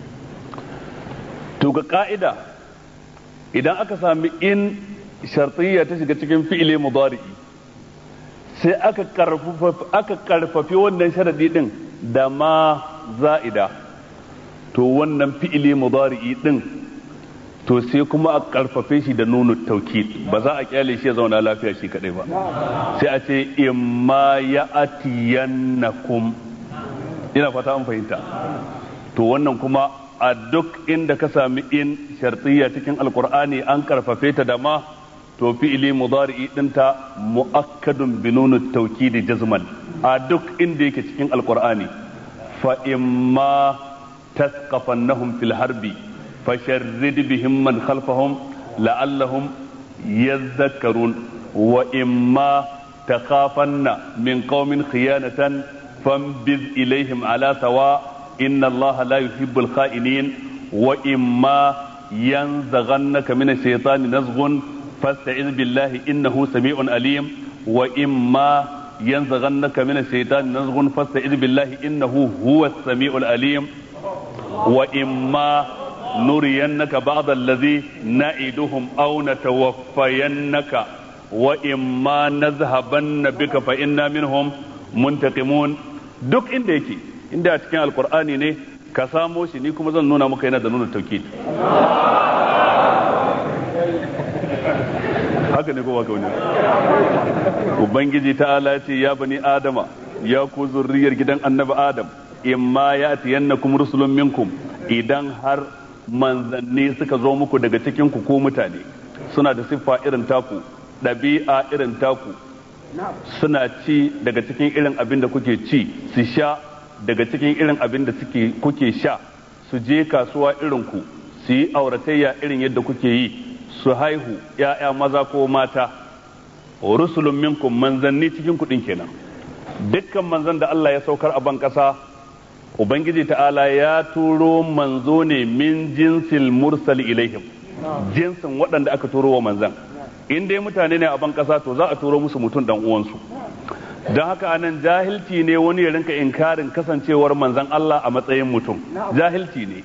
to ga ka'ida idan aka sami in shartiyya ta shiga cikin fi'ili mudari'i sai aka karfafa aka karfafi wannan sharadi din da ma za'ida, to wannan fi'ili mudari'i din to sai kuma a karfafe shi da nunu taukid, ba za a kyale shi ya zauna lafiya shi kadai ba, sai a ce imma ya'tiyannakum. ina fata an fahimta. to wannan kuma a duk inda ka sami in shartiyya cikin alqur'ani an karfafe ta da ma, to fi'ili mudari'i dinta mu'akkadun bi nunu taukid jazman a duk inda yake cikin alqur'ani. fa imma tasqafannahum fil harbi fasharrid bihim man khalfahum la'allahum yadhakkarun wa imma takhafanna min qaumin khiyanatan fambiz ilayhim ala sawa inna allaha la yuhibbul kha'inin wa imma yanzaghannaka min ash-shaytani nazghun fasta'iz billahi innahu sami'un alim wa imma ينزغنك من الشيطان نزغ فاستعذ بالله إنه هو السميع العليم وإما نرينك بعض الذي نعدهم أو نتوفينك وإما نذهبن بك فإنا منهم منتقمون. duk inda yake inda a cikin alkur'ani ne ka samo shi, ni kuma zan nuna maka yana da nuna taukid. haka ne ko ba wani ubangiji ta'ala ce ya bani adama ya ku zurriyar gidan annabi adam imma ya'tiyannakum rusulun minkum, idan har manzanni suka zo muku daga cikin ku ko mutane suna da siffa irin taku, ɗabi'a irin taku, suna ci daga cikin irin abin da kuke ci, su sha daga cikin irin abin da suke kuke sha, su je kasuwa irin ku, su yi auratayya irin yadda kuke yi, su haihu ‘ya'ya maza ko mata, rusulun minkum manzanni cikin kuɗin kenan. Dukkan manzan da Allah ya saukar a ban ƙasa, Ubangiji ta'ala ya turo manzo ne min jinsil mursali ilaihim, jinsin waɗanda aka turo wa manzan. In dai mutane ne a ban ƙasa to za a turo musu mutum dan uwansu. Don haka anan jahilci ne wani ya rinka inkarin kasancewar manzan Allah a matsayin mutum, jahilci ne.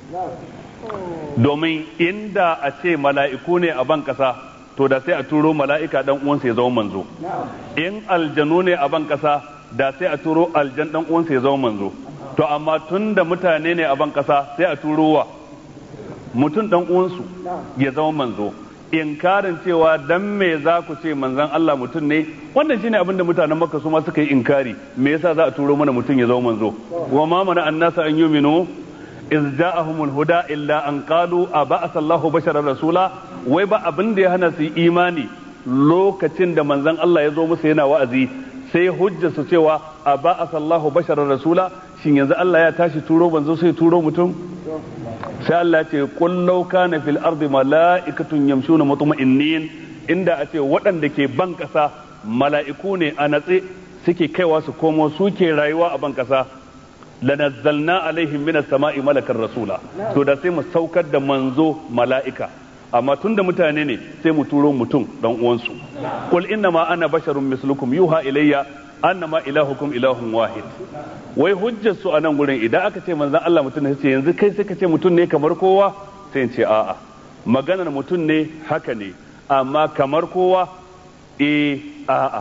domin inda a ce mala'iku ne a ban kasa to da sai a turo mala'ika dan uwansa ya zama manzo, in aljanu ne a ban kasa da sai a turo aljan dan uwansa ya zama manzo. To amma tun da mutane ne a ban kasa sai a turo wa mutum dan uwansu ya zama manzo. Inkarin cewa dan me za ku ce manzon Allah mutum ne, wannan shine abin da mutanen Makka su ma suka yi inkari, me yasa za a turo mana mutum ya zama manzo? Wa ma mana annasa an yuminu iz ja'ahumul huda illa an qalu aba'atha Allahu basharan rasula, wai ba abin da ya hana su imani lokacin da manzon Allah ya zo musu yana wa'azi sai hujja su cewa aba'atha Allahu basharan rasula, shin yanzu Allah ya tashi turo manzo sai turo mutum? sai Allah ya ce qul law kana fil ardi mala'ikatun yamshuna mutma'innin, inda a ce waɗanda ke ban kasa mala'iku ne a natse suke kaiwa su komo suke rayuwa a ban kasa lanazzalna alaihim minas sama'i malakan rasula to da sai mu saukar da manzo mala'ika amma tunda mutane ne sai mu turo mutum dan uwansu qul inna ma ana basharun mislukum yuha ilayya annama ilahukum ilahun wahid wai hujjar su anan gurin idan aka ce manzon Allah mutum ne sai yanzu kai sai ka ce mutum ne kamar kowa sai in ce a'a maganar mutum ne haka ne amma kamar kowa eh a'a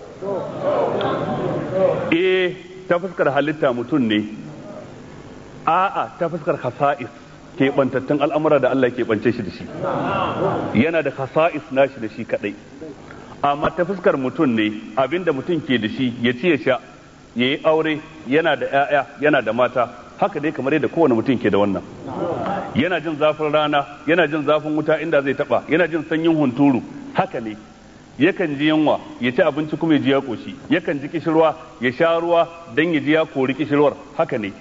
eh ta fuskar halitta mutum ne a'a ta fuskar khasa'is keɓantattun al'amura da Allah keɓance shi da shi yana da khasa'is nashi da shi kadai amma ta fuskar mutum ne abinda mutum ke da shi ya ci ya sha ya yi aure yana da 'ya'ya yana da mata haka dai kamar yadda kowane mutum ke da wannan yana jin zafin rana yana jin zafin wuta inda zai taba yana jin sanyin hunturu haka ne yakan ji yunwa ya ci abinci kuma ya ji ya koshi yakan ji kishirwa ya sha ruwa dan ya ji ya kori kishirwar haka ne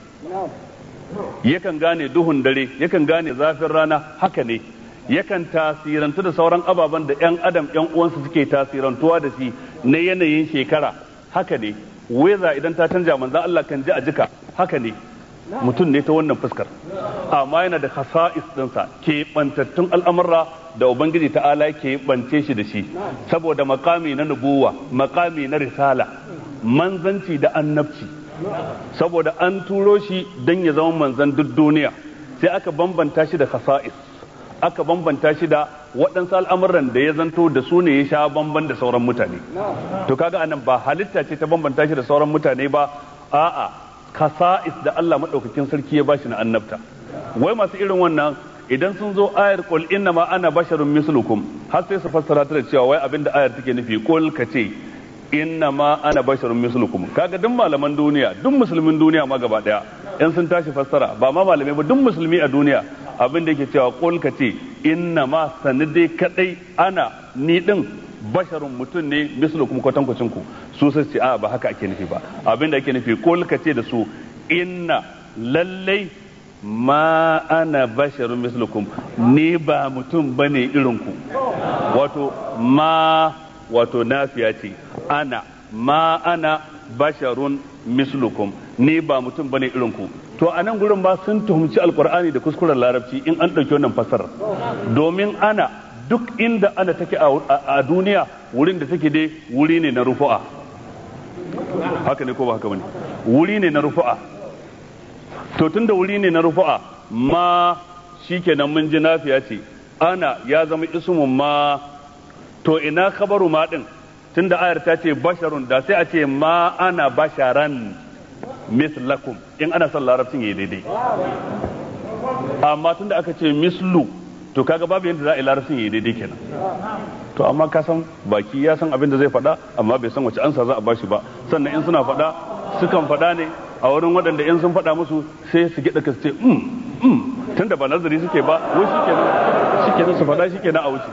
yakan gane duhun dare yakan gane zafin rana haka ne yakan tasirantu da sauran ababen da yan adam yan uwansu suke tasirantuwa da shi na yanayin shekara haka ne weza idan ta canja manzon Allah kan ji a jika haka ne mutum ne ta wannan fuskar amma yana da khasa'is dinsa ke bantattun al'amurra da ubangiji ta'ala ke bance shi da shi saboda makami na nubuwa makami na risala manzanci da annabci saboda an turo shi don ya zama manzan duk duniya sai aka bambanta shi da khasa'is aka bambanta shi da waɗansu al'amuran da ya zanto da su ne ya sha bamban da sauran mutane to kaga anan ba halitta ce ta bambanta shi da sauran mutane ba a'a khasa'is da Allah madaukakin sarki ya bashi na annabta wai masu irin wannan idan sun zo ayar qul inna ma ana basharun mislukum har sai su fassara ta da cewa wai abinda ayar take nufi qul kace inna ma ana basharun mislukum kaga duk malaman duniya duk musulmin duniya ma gaba daya in sun tashi fassara ba ma malamai ba duk musulmi a duniya abinda yake cewa qul kace inna ma sanidai kadai ana ni din basharun mutum ne mislukum kwatankwacin ku su sai ce a ba haka ake nufi ba abinda ake nufi qul kace da su inna lallai ma ana basharun mislukum ni ba mutum bane irin ku wato ma wato nafiya ce ana ma ana basharun mislukum ni ba mutum bane irin ku to a nan gurin ba sun tuhumci alkur'ani da kuskuren larabci in an ɗauki wannan fasarar domin ana duk inda ana take a duniya wurin da take dai wuri ne na rufu'a haka ne ko ba haka bane wuri ne na rufu'a to tunda wuri ne na rufu'a ma shikenan mun ji nafiya ce ana ya zama ismun ma to ina khabaru ma din tunda ayar ta ce basharun da sai a ce ma ana basharan mislakum in ana son larabcin yayi daidai amma tunda aka ce mislu to kaga babu yadda za a yi larabcin yayi daidai kenan to amma ka san baki ya san abin da zai faɗa amma bai san wace ansa za a bashi ba sannan in suna faɗa sukan faɗa ne a wurin waɗanda in sun faɗa musu sai su gida ka ce um um tunda ba nazari suke ba wai shikenan shikenan su faɗa shikenan a wuce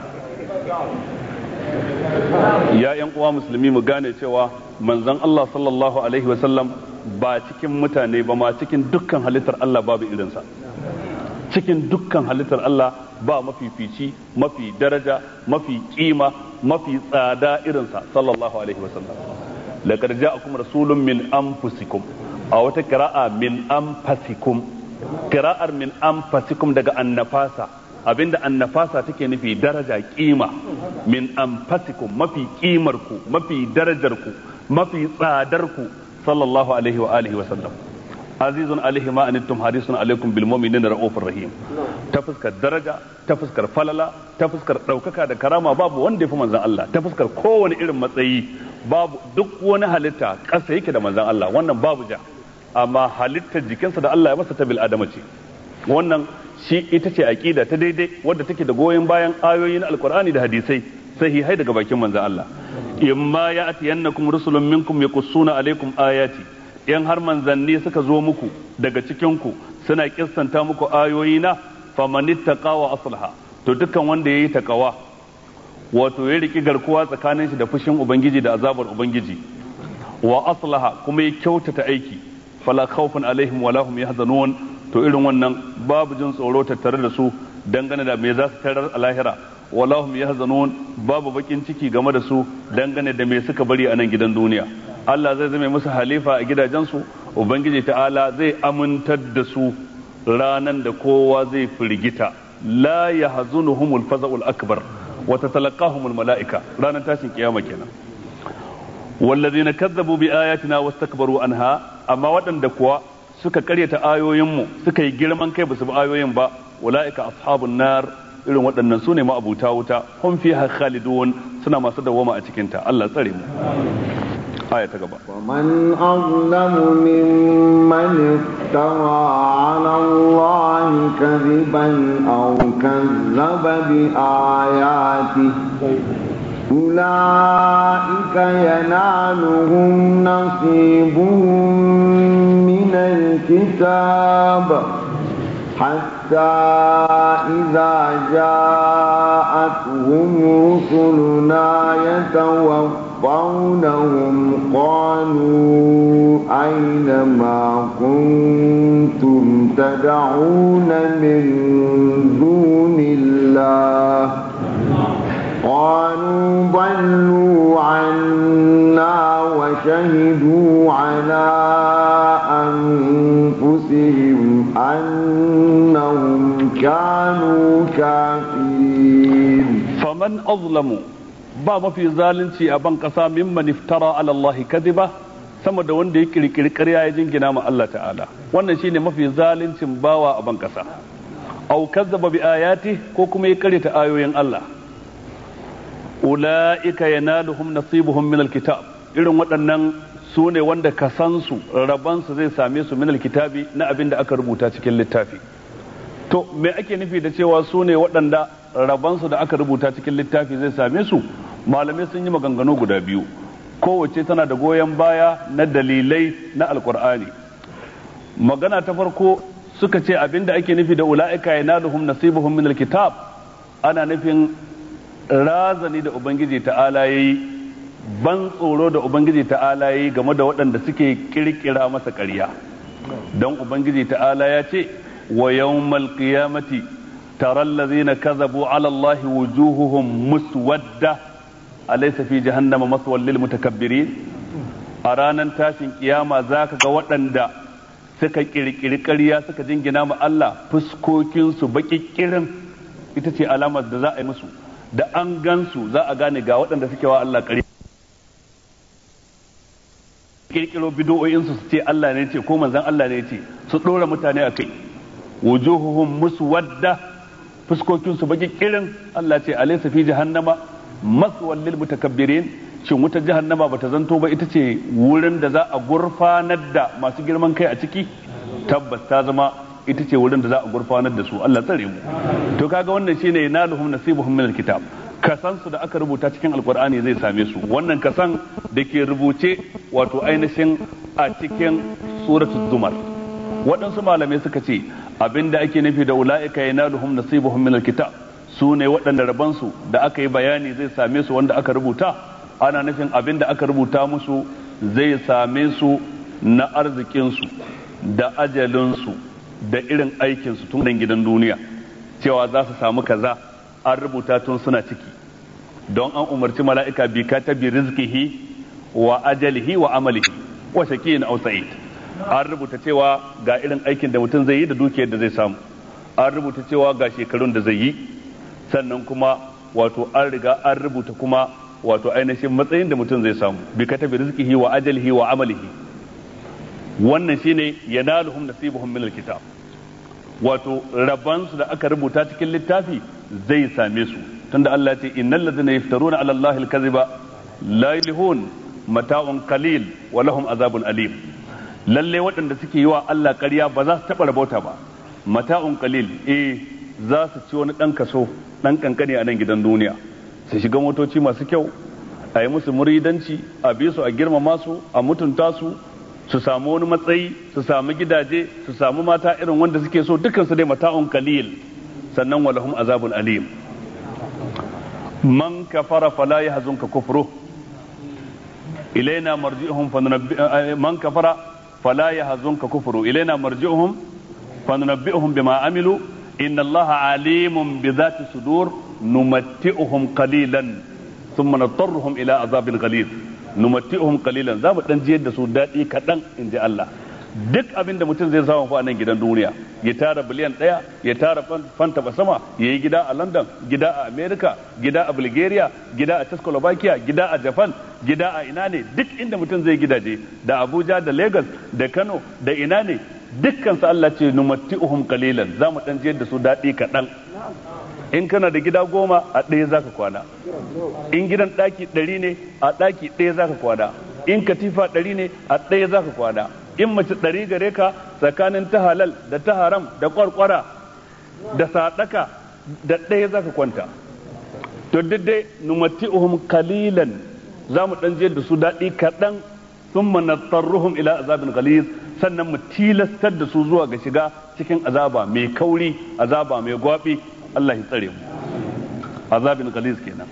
ya yan uwa musulmi mu gane cewa manzon Allah sallallahu alaihi wasallam ba cikin mutane ba ma cikin dukkan halittar Allah babu irinsa cikin dukkan halittar Allah ba mafifici mafi daraja mafi kima mafi tsada irinsa sallallahu alaihi wasallam laqad ja'akum rasulun min anfusikum a wata qira'a min anfasikum qira'ar min anfasikum daga annafasa abinda annafasa take nufi daraja kima min anfasikum mafi kimar ku mafi darajar ku mafi tsadar ku sallallahu alaihi wa alihi wa sallam azizun alaihi ma anittum harisun alaikum bil mu'minina raufur rahim ta fuskar daraja ta fuskar falala ta fuskar daukaka da karama babu wanda yafi manzon Allah ta fuskar kowane irin matsayi babu duk wani halitta kasa yake da manzon Allah wannan babu ja amma halittar jikinsa da Allah ya masa ta bil adama ce wannan shi ita ce aqida ta daidai wadda take da goyon bayan ayoyin alqur'ani da hadisai sahihai daga bakin manzon Allah imma ya'tiyannakum rusulun minkum yaqussuna alaikum ayati in har manzanni suka zo muku daga cikin ku suna kissanta muku ayoyi na famanittaqa wa aslaha to dukkan wanda yayi takawa wato ya riki garkuwa tsakanin shi da fushin ubangiji da azabar ubangiji wa aslaha kuma ya kyautata aiki fala khawfun alaihim wala hum yahzanun to irin wannan babu jin tsoro tattare da su dangane da me za su tarar a lahira wala hum yahzanun babu bakin ciki game da su dangane da me suka bari a nan gidan duniya Allah zai zame musu halifa a gidajensu ubangiji ta'ala zai amintar da su ranan da kowa zai firgita la yahzunuhumul faza'ul akbar wa tatalaqahumul mala'ika ranan tashin kiyama kenan wallazina kazzabu bi ayatina wastakbaru anha amma waɗanda kuwa suka karyata ayoyinmu suka yi girman kai basu bi ayoyin ba ulaika ashabun nar irin waɗannan su ne ma'abuta wuta hum fiha khalidun suna masu dawoma a cikin ta Allah tsare mu aya ta gaba ومن أظلم ممن افترى على الله كذبا أو كذب بآياته أولئك ينالهم نصيبهم من الكتاب حتى إذا جاءتهم رسلنا يتوفونهم قالوا أين ما كنتم تدعون من دون الله قالوا ضلوا عنا وشهدوا على أنفسهم أنهم كانوا كافرين فمن أظلم باب في zalunci a ban kasa mimman iftara ala Allah kadiba sama da wanda ya kirkiri ƙarya ya jingina ma Allah ta'ala wannan shine mafi zaluncin bawa a ban kasa au kazzaba bi ayati ko kuma ya karyata ayoyin Allah ula'ika yanaluhum nasibuhum min alkitab irin waɗannan su ne wanda kasansu rabansu zai same su min alkitabi na abin da aka rubuta cikin littafi to me ake nufi da cewa su ne waɗanda rabansu da aka rubuta cikin littafi zai same su malamai sun yi maganganu guda biyu kowace tana da goyon baya na dalilai na alkur'ani magana ta farko suka ce abin da ake nufi da ula'ika yanaluhum nasibuhum min alkitab ana nufin razani da ubangiji ta'ala yayi ban tsoro da ubangiji ta'ala yayi game da waɗanda suke kirkira masa ƙarya don ubangiji ta'ala ya ce wa yawmal qiyamati tara allazina kazabu ala allahi wujuhuhum muswadda alaysa fi jahannama maswal lil mutakabbirin a ranar tashin kiyama zaka ga waɗanda suka kirkiri ƙarya suka jingina ma Allah fuskokinsu baƙiƙirin ita ce alamar da za a yi musu da an gansu za a gane ga waɗanda suke wa Allah ƙarya kirkiro bidoyoyinsu su ce Allah ne ce ko manzon Allah ne ce su ɗora mutane a kai wujuhuhum muswadda fuskokinsu baki kirin Allah ce alaysa fi jahannama maswal lil mutakabbirin shin wutar jahannama bata zanto ba ita ce wurin da za a gurfanar da masu girman kai a ciki tabbas ta zama ita ce wurin da za a gurfanar da su Allah tsare mu to kaga wannan shine naluhum nasibuhum min alkitab kasan su da aka rubuta cikin alqur'ani zai same su wannan kasan da ke rubuce wato ainihin a cikin suratul zumar waɗansu malamai suka ce abinda ake nufi da ula'ika yanaluhum nasibuhum min alkitab su ne waɗanda rabansu da aka yi bayani zai same su wanda aka rubuta ana nufin abinda aka rubuta musu zai same su na arzikinsu da ajalinsu da irin aikinsu tun nan gidan duniya cewa za su samu kaza an rubuta tun suna ciki don an umarci mala'ika bi katabi rizqihi wa ajalihi wa amalihi wa shaqiyin aw sa'id an rubuta cewa ga irin aikin da mutum zai yi da dukiyar da zai samu an rubuta cewa ga shekarun da zai yi sannan kuma wato an riga an rubuta kuma wato ainihin matsayin da mutum zai samu bi katabi rizqihi wa ajalihi wa amalihi wannan shine yanaluhum nasibuhum min alkitab wato rabansu da aka rubuta cikin littafi zai same su tunda Allah ce innal ladina yaftaruna ala allahi alkaziba la yuflihun mata'un qalil wa lahum azabun alim lalle waɗanda suke yi wa Allah ƙarya ba za su taɓa rabauta ba mata'un qalil eh za su ci wani ɗan kaso ɗan kankane a nan gidan duniya su shiga motoci masu kyau a yi musu muridanci a bi su a girmama su a mutunta su su samu wani matsayi su samu gidaje su samu mata irin wanda suke so dukkan su dai mata'un qalil sannan walahum azabun alim man kafara fala yahzunka kufru ilaina marji'uhum fanunabbi man kafara fala yahzunka kufru ilaina marji'uhum fanunabbi'uhum bima amilu inna allaha alimun bi dhati sudur numatti'uhum qalilan thumma natarruhum ila azabin ghalid numatti'uhum qalilan za mu dan jiyar da su dadi kadan inji Allah duk abin da mutum zai samu a nan gidan duniya, ya tara biliyan ɗaya, ya tara fanta sama, ya yi gida a London, gida a America, gida a Bulgaria, gida a Czechoslovakia, gida a Japan, gida a ina ne, duk inda mutum zai gidaje, da Abuja, da Lagos, da Kano, da ina ne, dukkan su Allah ce numatti'uhum qalilan, za mu dan jiyar da su daɗi kaɗan. In kana da gida goma a ɗaya zaka kwana, in gidan ɗaki ɗari ne a ɗaki ɗaya zaka kwana, in katifa ɗari ne a ɗaya zaka kwana, in mace ɗari gare ka tsakanin ta halal da ta haram da kwarkwara da sadaka da ɗaya zaka kwanta. To duk dai numatti'uhum qalilan, za mu ɗan jiyar da su daɗi kaɗan, thumma natarruhum ila azabin ghaliz, sannan mu tilastar da su zuwa ga shiga cikin azaba mai kauri, azaba mai gwabi. Allah ya tsare mu, azabin ghaliz kenan.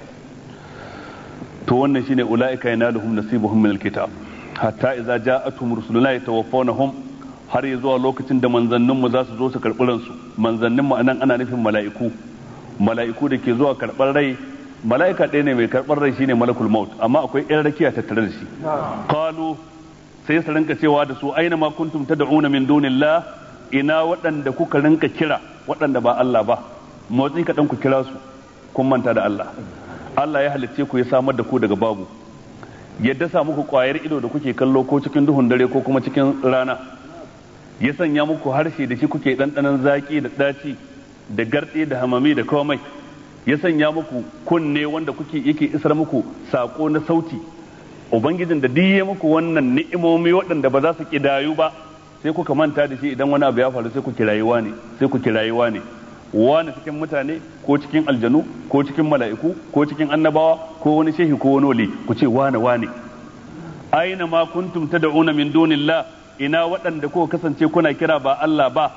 To wannan shine ulaika yanaluhum nasibuhum min alkitab hatta idza ja'atuhum rusuluna yatawaffawnahum, har ya zuwa lokacin da manzannin mu za su zo su karɓi ransu. Manzannin mu anan ana nufin mala'iku, mala'iku da ke zuwa karɓar rai. Mala'ika ɗaya ne mai karɓar rai, shine malakul maut, amma akwai ɗan rakiya tattare da shi. Qalu, sai su rinka cewa da su, aina ma kuntum tad'una min dunillah, ina waɗanda kuka rinka kira waɗanda ba Allah ba, motsi kaɗan ku kira su, kun manta da Allah. Allah ya halicce ku, ya samar da ku daga babu, ya dasa muku ƙwayar ido da kuke kallo ko cikin duhun dare ko kuma cikin rana, ya sanya muku harshe da shi kuke ɗanɗanon zaƙi da ɗaci da garɗe da hamami da komai, ya sanya muku kunne wanda kuke yake isar muku saƙo na sauti. Ubangijin da diye muku wannan ni'imomi waɗanda ba za su ƙidayu ba, sai kuka manta da shi idan wani abu ya faru sai ku kirayiwa ne, sai ku kirayiwa ne, wani cikin mutane ko cikin aljanu ko cikin mala'iku ko cikin annabawa ko wani shehi ko wani wali, ku ce wane wane. Aina ma kuntum tad'una min dunillah, ina waɗanda kuka kasance kuna kira ba Allah ba.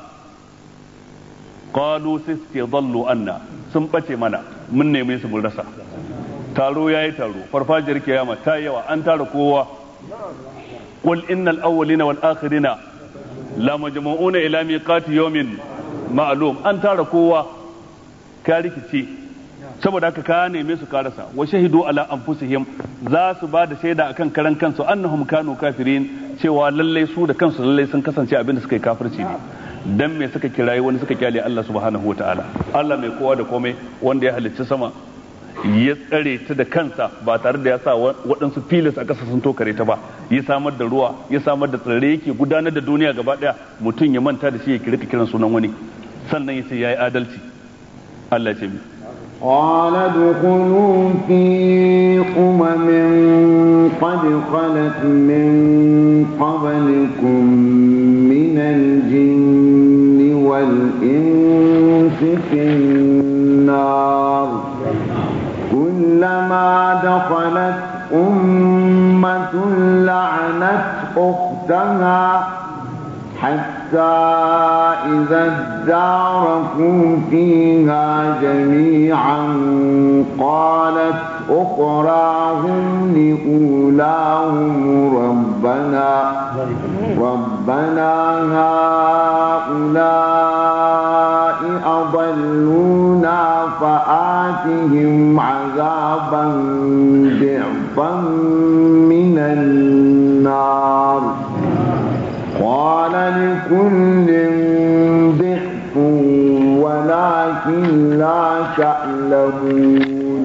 Qalu sai dallu anna, sun bace mana, mun neme su mun rasa. Taro yayi taro, farfajiyar kiyama ta yawa, an tara kowa. Qul innal awwalina wal akhirina la majmu'una ila miqati yawmin ma'lum, an tara kowa, ka rikice, saboda haka ka neme su ka rasa. Wa shahidu ala anfusihim, za su ba da shaida akan karan kansu annahum kanu kafirin, cewa lallai su da kansu lallai sun kasance abin da suka yi kafirci ne. Dan me suka kirayi wani suka kyale Allah subhanahu wataala, Allah mai kowa da komai, wanda ya halicci sama ya tsare ta da kansa ba tare da ya sa waɗansu filis a ƙasa sun tokare ta ba, ya samar da ruwa, ya samar da tsirrai, yake gudanar da duniya gaba ɗaya, mutum ya manta da shi ya kirka kiran sunan wani, sannan ya ce ya yi adalci. Allah ce mi قال ادخلوا في أمم قد خلت من قبلكم من الجن والإنس في النار كلما دخلت أمة لعنت أختها حتى إذا اداركوا فيها جميعا قالت أخراهم لأولاهم ربنا ربنا هؤلاء أضلونا فآتهم عذابا ضعفا من النار قال لكل ضعف ولكن لا تعلمون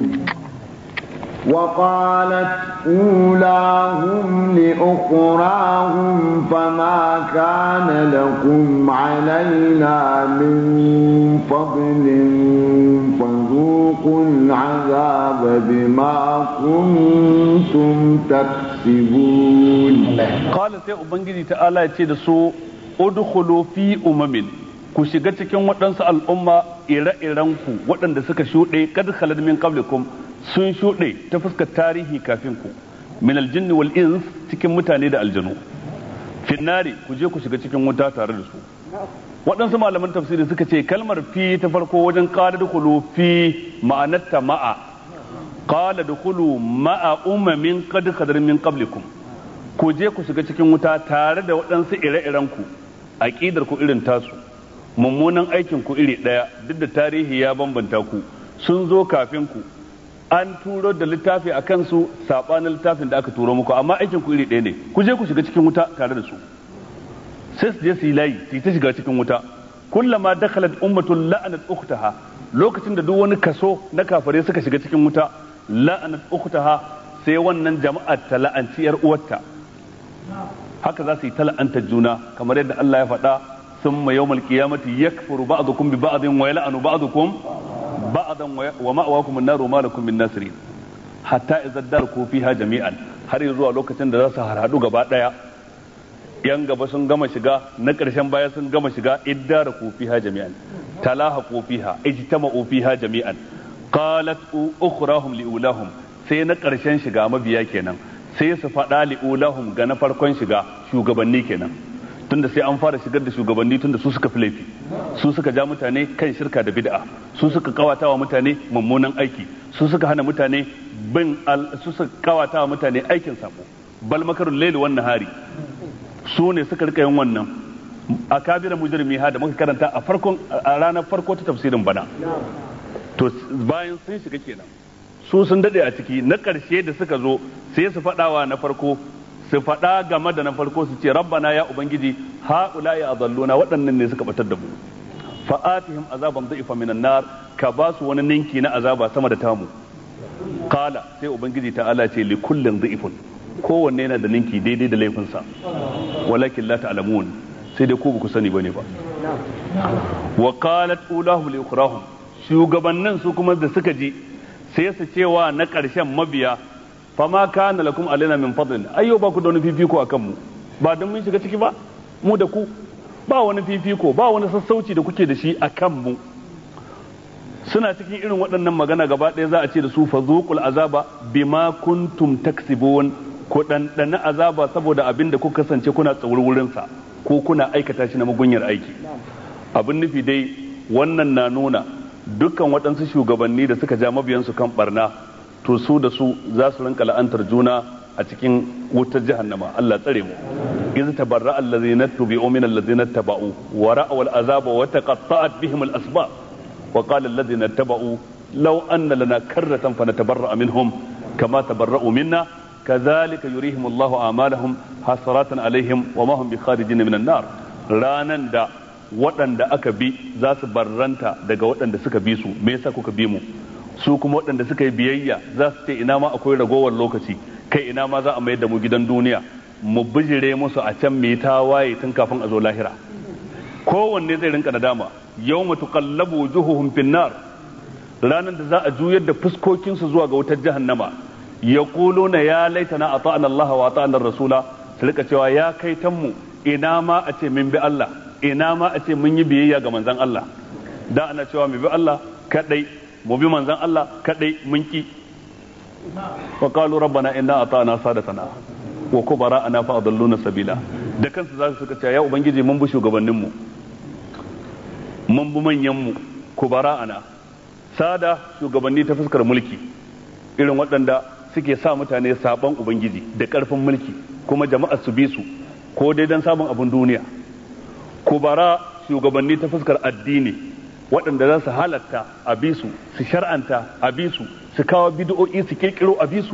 وقالت أولاهم لأخراهم فما كان لكم علينا من فضل فذوقوا العذاب بما كنتم تكسبون. قال سي ubangiji ta'ala ya ce da su udkhulu fi umamin, ku shiga cikin waɗansu al'umma ire-iren ku waɗanda suka shuɗe kad khalad min qablikum, sun shuɗe ta fuskar tarihi kafin ku, min aljinni wal ins, cikin mutane da aljanu. Finnari, ku je ku shiga cikin wuta tare da su. Waɗansu malaman tafsiri suka ce kalmar fi ta farko wajen qala dukhulu fi ma'anarta ma'a, qala dukhulu ma'a umamin qad khalad min qablikum, ku je ku shiga cikin wuta tare da waɗansu ire-iren ku, aqidar ku irin tasu, mummunan aikin ku iri ɗaya, duk da tarihi ya bambanta ku, sun zo kafin ku, an turo da littafi a kansu saɓanin littafin da aka turo muku, amma aikin ku iri ɗaya ne, ku je ku shiga cikin wuta tare da su. sai su je su yi layi su yi ta shiga cikin wuta. Kullama dakhalat ummatun la'anat ukhtaha, lokacin da duk wani kaso na kafare suka shiga cikin wuta, la'anat ukhtaha, sai wannan jama'ar ta la'anci yar uwarta. Haka za su yi ta la'antar juna, kamar yadda Allah ya faɗa, summa yawmal qiyamati yakfuru ba'dukum bi ba'din wa yal'anu ba'dukum ba'dan wa ma'wakum an-nar wa ma lakum min nasirin. Hatta idza darku fiha jami'an, har zuwa lokacin da za su haradu gaba daya, yan gaba sun gama shiga, na ƙarshen baya sun gama shiga, iddara ku fiha jami'an, talaha ku fiha, ijtama'u fiha jami'an, qalat ukhrahum liulahum, sai na ƙarshen shiga mabiya kenan, sai su faɗa liulahum ga na farkon shiga shugabanni kenan, tunda sai an fara shigar da shugabanni tunda su suka fi laifi, su suka ja mutane kan shirka da bid'a, su suka kawatawa mutane mummunan aiki, su suka hana mutane bin su suka kawatawa mutane aikin sabo, bal makarul layli wan nahari, su ne suka rika yin wannan a kabira mujrimi ha da muka karanta a farkon a ranar farko ta tafsirin bana. To bayan sun shiga kenan, su sun dade a ciki, na karshe da suka zo sai su fadawa na farko, su fada game da na farko su ce rabbana ya ubangiji haula ya adalluna, waɗannan ne suka batar da mu, fa'atihim azaban dha'ifa minan nar, ka ba su wani ninki na azaba sama da tamu. Qala, sai ubangiji ta'ala ce li kullin dha'ifun, kowanne yana da ninki daidai da laifinsa, walakin la ta'lamun, sai dai ku ba ku sani bane ba. Wa qalat ulahum li ukhrahum, shugabannin su kuma da suka ji sai su cewa na ƙarshen mabiya, fama kana lakum alaina min fadlin, ayyo ba ku da wani fifiko akan mu, ba dan mun shiga ciki ba, mu da ku ba wani fifiko, ba wani sassauci da kuke da shi akan mu. Suna cikin irin waɗannan magana gaba ɗaya za a ce da su fazuqul azaba bima kuntum taksibun, ku ɗanɗana azaba saboda abin da kuka kasance kuna tsawurwurinsa ko kuna aikata shi na mugunyar aiki. Abin nufi dai wannan na nuna dukkan waɗansu shugabanni da suka ja mabiyansu kan barna, to su da su za su rinka la'antar juna a cikin wutar jahannama. Allah tsare mu. iz tabarra allazina tubi'u min allazina taba'u wa ra'aw al'azaba wa taqatta'at bihim al-asbab wa qala allazina taba'u law anna lana karratan fanatabarra minhum kama tabarra'u minna كذلك يريهم الله أعمالهم حسرات عليهم وما هم بخارجين من النار. ranan da waɗanda aka bi za su barranta daga waɗanda suka bi su, me yasa kuka bi mu, su kuma waɗanda suka yi biyayya za su ce ina ma akwai ragowar lokaci, kai ina ma za a mayar da mu gidan duniya mu bijire musu a can mai tawaye tun kafin a zo lahira. Kowanne zai rinka nadama, yawma tuqallabu wujuhuhum finnar, ranan da za a juyar da fuskokinsu zuwa ga wutar jahannama, yaquluna ya laitana ata'ana Allah wa ata'ana rasula, su rika cewa ya kai tanmu ina ma a ce min bi Allah, ina ma a ce mun yi biyayya ga manzon Allah. Da ana cewa mu bi Allah kadai, mu bi manzon Allah kadai, mun ki. wa qalu rabbana inna ata'na sadatana wa kubara'ana fa adalluna sabila, da kansu za su suka ce ya ubangiji mun bi shugabannin mu, mun bi manyan mu, kubara'ana, sada shugabanni ta fuskar mulki, irin waɗanda suke sa mutane saban ubangiji da ƙarfin mulki kuma jama'a su bi su ko dai don samun abin duniya. Kubara shugabanni ta fuskar addini, waɗanda za su halatta a bi su, su shar'anta a bi su, su kawo bid'o'i su kirkiro a bi su,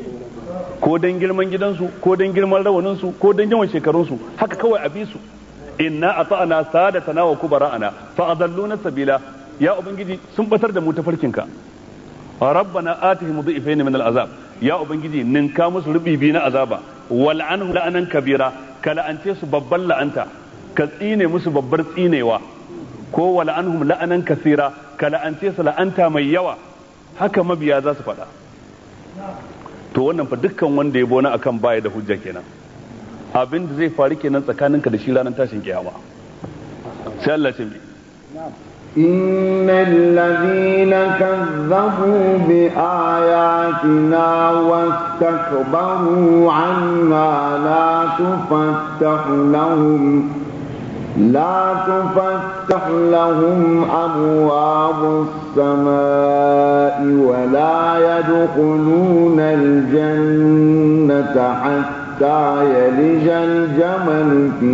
ko don girman gidansu ko don girman rawaninsu ko don yawan shekarunsu, haka kawai a bi su. inna ata'na sadatana wa kubara'ana fa adalluna sabila, ya ubangiji sun batar da mu ta farkinka. rabbana atihim dhifayn min al'azab, ya ubangiji ninka musu rubibi na azaba, wal anhu la'anan kabira, ka la'ance su babban la'anta, ka tsine musu babbar tsinewa, ko wal anhum la'anan kasira, ka la'ance su la'anta mai yawa. Haka mabiya za su faɗa. To wannan fa dukkan wanda ya bona akan baya da hujja kenan, abin da zai faru kenan tsakaninka da shi ranar tashin kiyama. Sai Allah ce mi إن الذين كذبوا بآياتنا واستكبروا عنها لا تفتح لهم لا تفتح لهم أبواب السماء ولا يدخلون الجنة حتى يلج الجمل في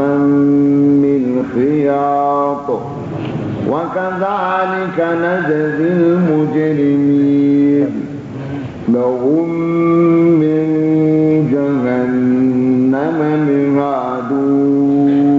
سم الخياط وكذلك نجزي المجرمين لهم من جهنم مهاد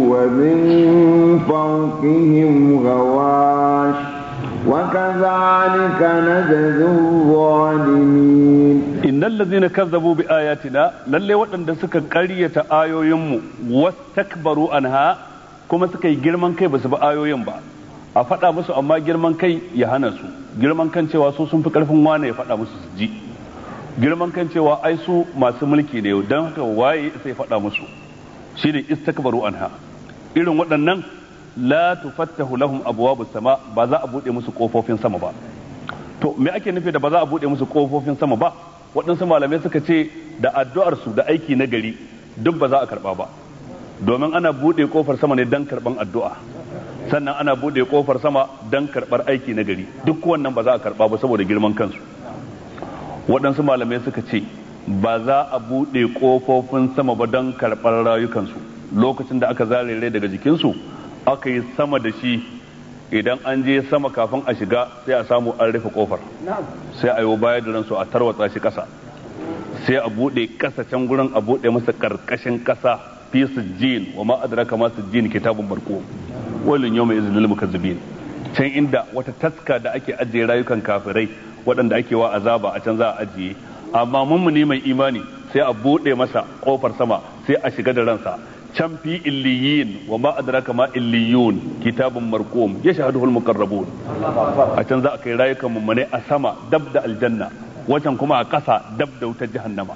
ladzina kazzabu bi ayatina lalle waɗanda suka ƙaryata ayoyinmu wastakbaru anha kuma suka yi girman kai basu bi ayoyin ba a faɗa musu amma girman kai ya hana su girman kan cewa su sun fi ƙarfin wane ya faɗa musu su ji girman kan cewa ai su masu mulki ne don haka waye sai faɗa musu shine istakbaru anha irin waɗannan la tufattahu lahum abwabus sama ba za a bude musu kofofin sama ba to me ake nufi da ba za a bude musu kofofin sama ba waɗansu malamai suka ce da addu'ar su da aiki na gari duk ba za a karba ba domin ana bude kofar sama ne dan karban addu'a sannan ana bude kofar sama dan karbar aiki na gari duk wannan ba za a karba ba saboda girman kansu waɗansu malamai suka ce ba za a bude kofofin sama ba dan karbar rayukansu lokacin da aka zare rai daga jikinsu aka yi sama da shi idan an je sama kafin a shiga sai a samu an rufe kofar sai a yi baya da ransu a tarwatsa shi kasa sai a bude kasa can gurin a bude masa karkashin kasa fi sijjin wa ma adraka ma sijjin kitabun marqum walin yawma izlil mukazzibin can inda wata taska da ake ajiye rayukan kafirai waɗanda ake wa azaba a can za a ajiye amma mummuni mai imani sai a bude masa kofar sama sai a shiga da ransa can fi illiyin wa ma adraka ma illiyun kitabun marqum yashhaduhu almuqarrabun a can za a kai rayukan mummune a sama dab da aljanna wacan kuma a ƙasa dab da wutar jahannama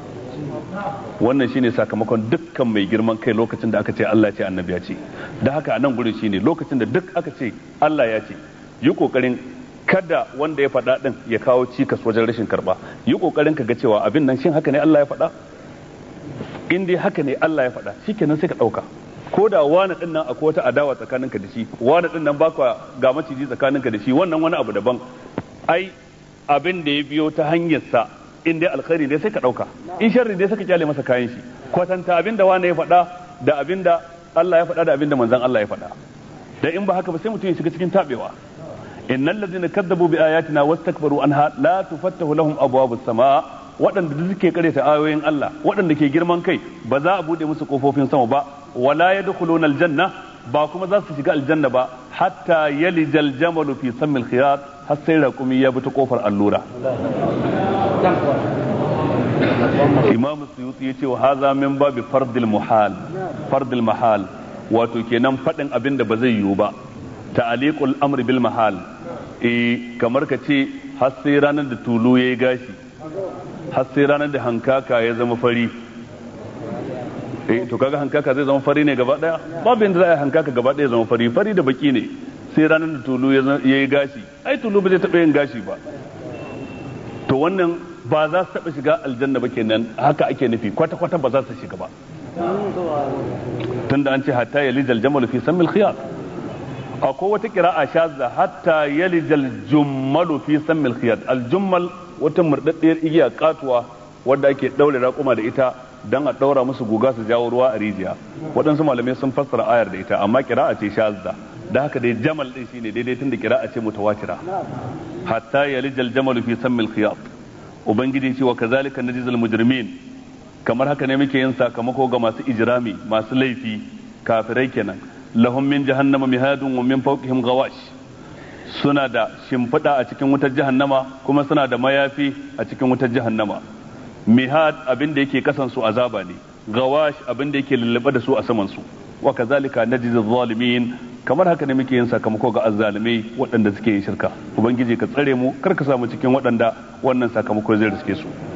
wannan shine sakamakon dukkan mai girman kai lokacin da aka ce Allah ya ce annabi ya ce da haka a nan gurin shine lokacin da duk aka ce Allah ya ce yi kokarin kada wanda ya faɗa din ya kawo cikas wajen rashin karba yi kokarin ka ga cewa abin nan shin haka ne Allah ya faɗa in dai haka ne Allah ya faɗa shikenan sai ka ɗauka ko da wani ɗin nan akwai wata adawa tsakaninka da shi wani ɗin nan baka ga maciji tsakaninka da shi wannan wani abu daban ai abin da ya biyo ta hanyarsa in dai alkhairi ne sai ka ɗauka in sharri ne sai ka kyale masa kayan shi kwatanta abin da wani ya faɗa da abin da Allah ya faɗa da abin da manzon Allah ya faɗa da in ba haka ba sai mutum ya shiga cikin tabewa innal ladina kadzabu bi ayatina wastakbaru anha la tufattahu lahum abwabus samaa waɗanda duk suke karyata ayoyin Allah waɗanda ke girman kai ba za a bude musu kofofin sama ba wala yadkhuluna aljanna ba kuma za su shiga aljanna ba hatta yalijal jamalu fi sammil khiyat har sai raƙumi ya bi ta kofar allura Imam Suyuti yace wa hadha min babi fardil muhal fardil mahal wato kenan fadin abin da ba zai yiwu ba ta'aliqul amri bil mahal eh kamar ka ce har sai ranar da tulu yayi gashi har sai ranar da hankaka ya zama fari eh to kaga hankaka zai zama fari ne gaba daya babu inda za a hankaka gaba daya zama fari fari da baki ne sai ranar da tulu ya yi gashi ai tulu ba zai taɓa yin gashi ba to wannan ba za su taɓa shiga aljanna ba kenan haka ake nufi kwata kwata ba za su shiga ba tunda an ce hatta yalijal jamal fi sammil khiyat akwai wata qira'a shazza hatta yalijal jummalu fi sammil khiyat al jummal wata murdaddiyar igiya katuwa wadda ake daure raƙuma da ita dan a daura musu guga su jawo ruwa a rijiya waɗansu malamai sun fassara ayar da ita amma qira'a ce shazza da haka dai jamal din shine daidai tunda qira'a ce mutawatira hatta yalijal jamal fi sammil khiyat ubangiji ce wa kazalika najzil mujrimin kamar haka ne muke yin sakamako ga masu ijrami masu laifi kafirai kenan lahum min jahannama mihadun wa min fawqihim ghawash suna da shimfiɗa a cikin wutar jahannama kuma suna da mayafi a cikin wutar jahannama mihad abin da yake kasan su azaba ne gawash abin da yake lullube da su a saman su wa kazalika najzi zalimin kamar haka ne muke yin sakamako ga azzalimai waɗanda suke yin shirka ubangiji ka tsare mu kar ka samu cikin waɗanda wannan sakamako zai riske su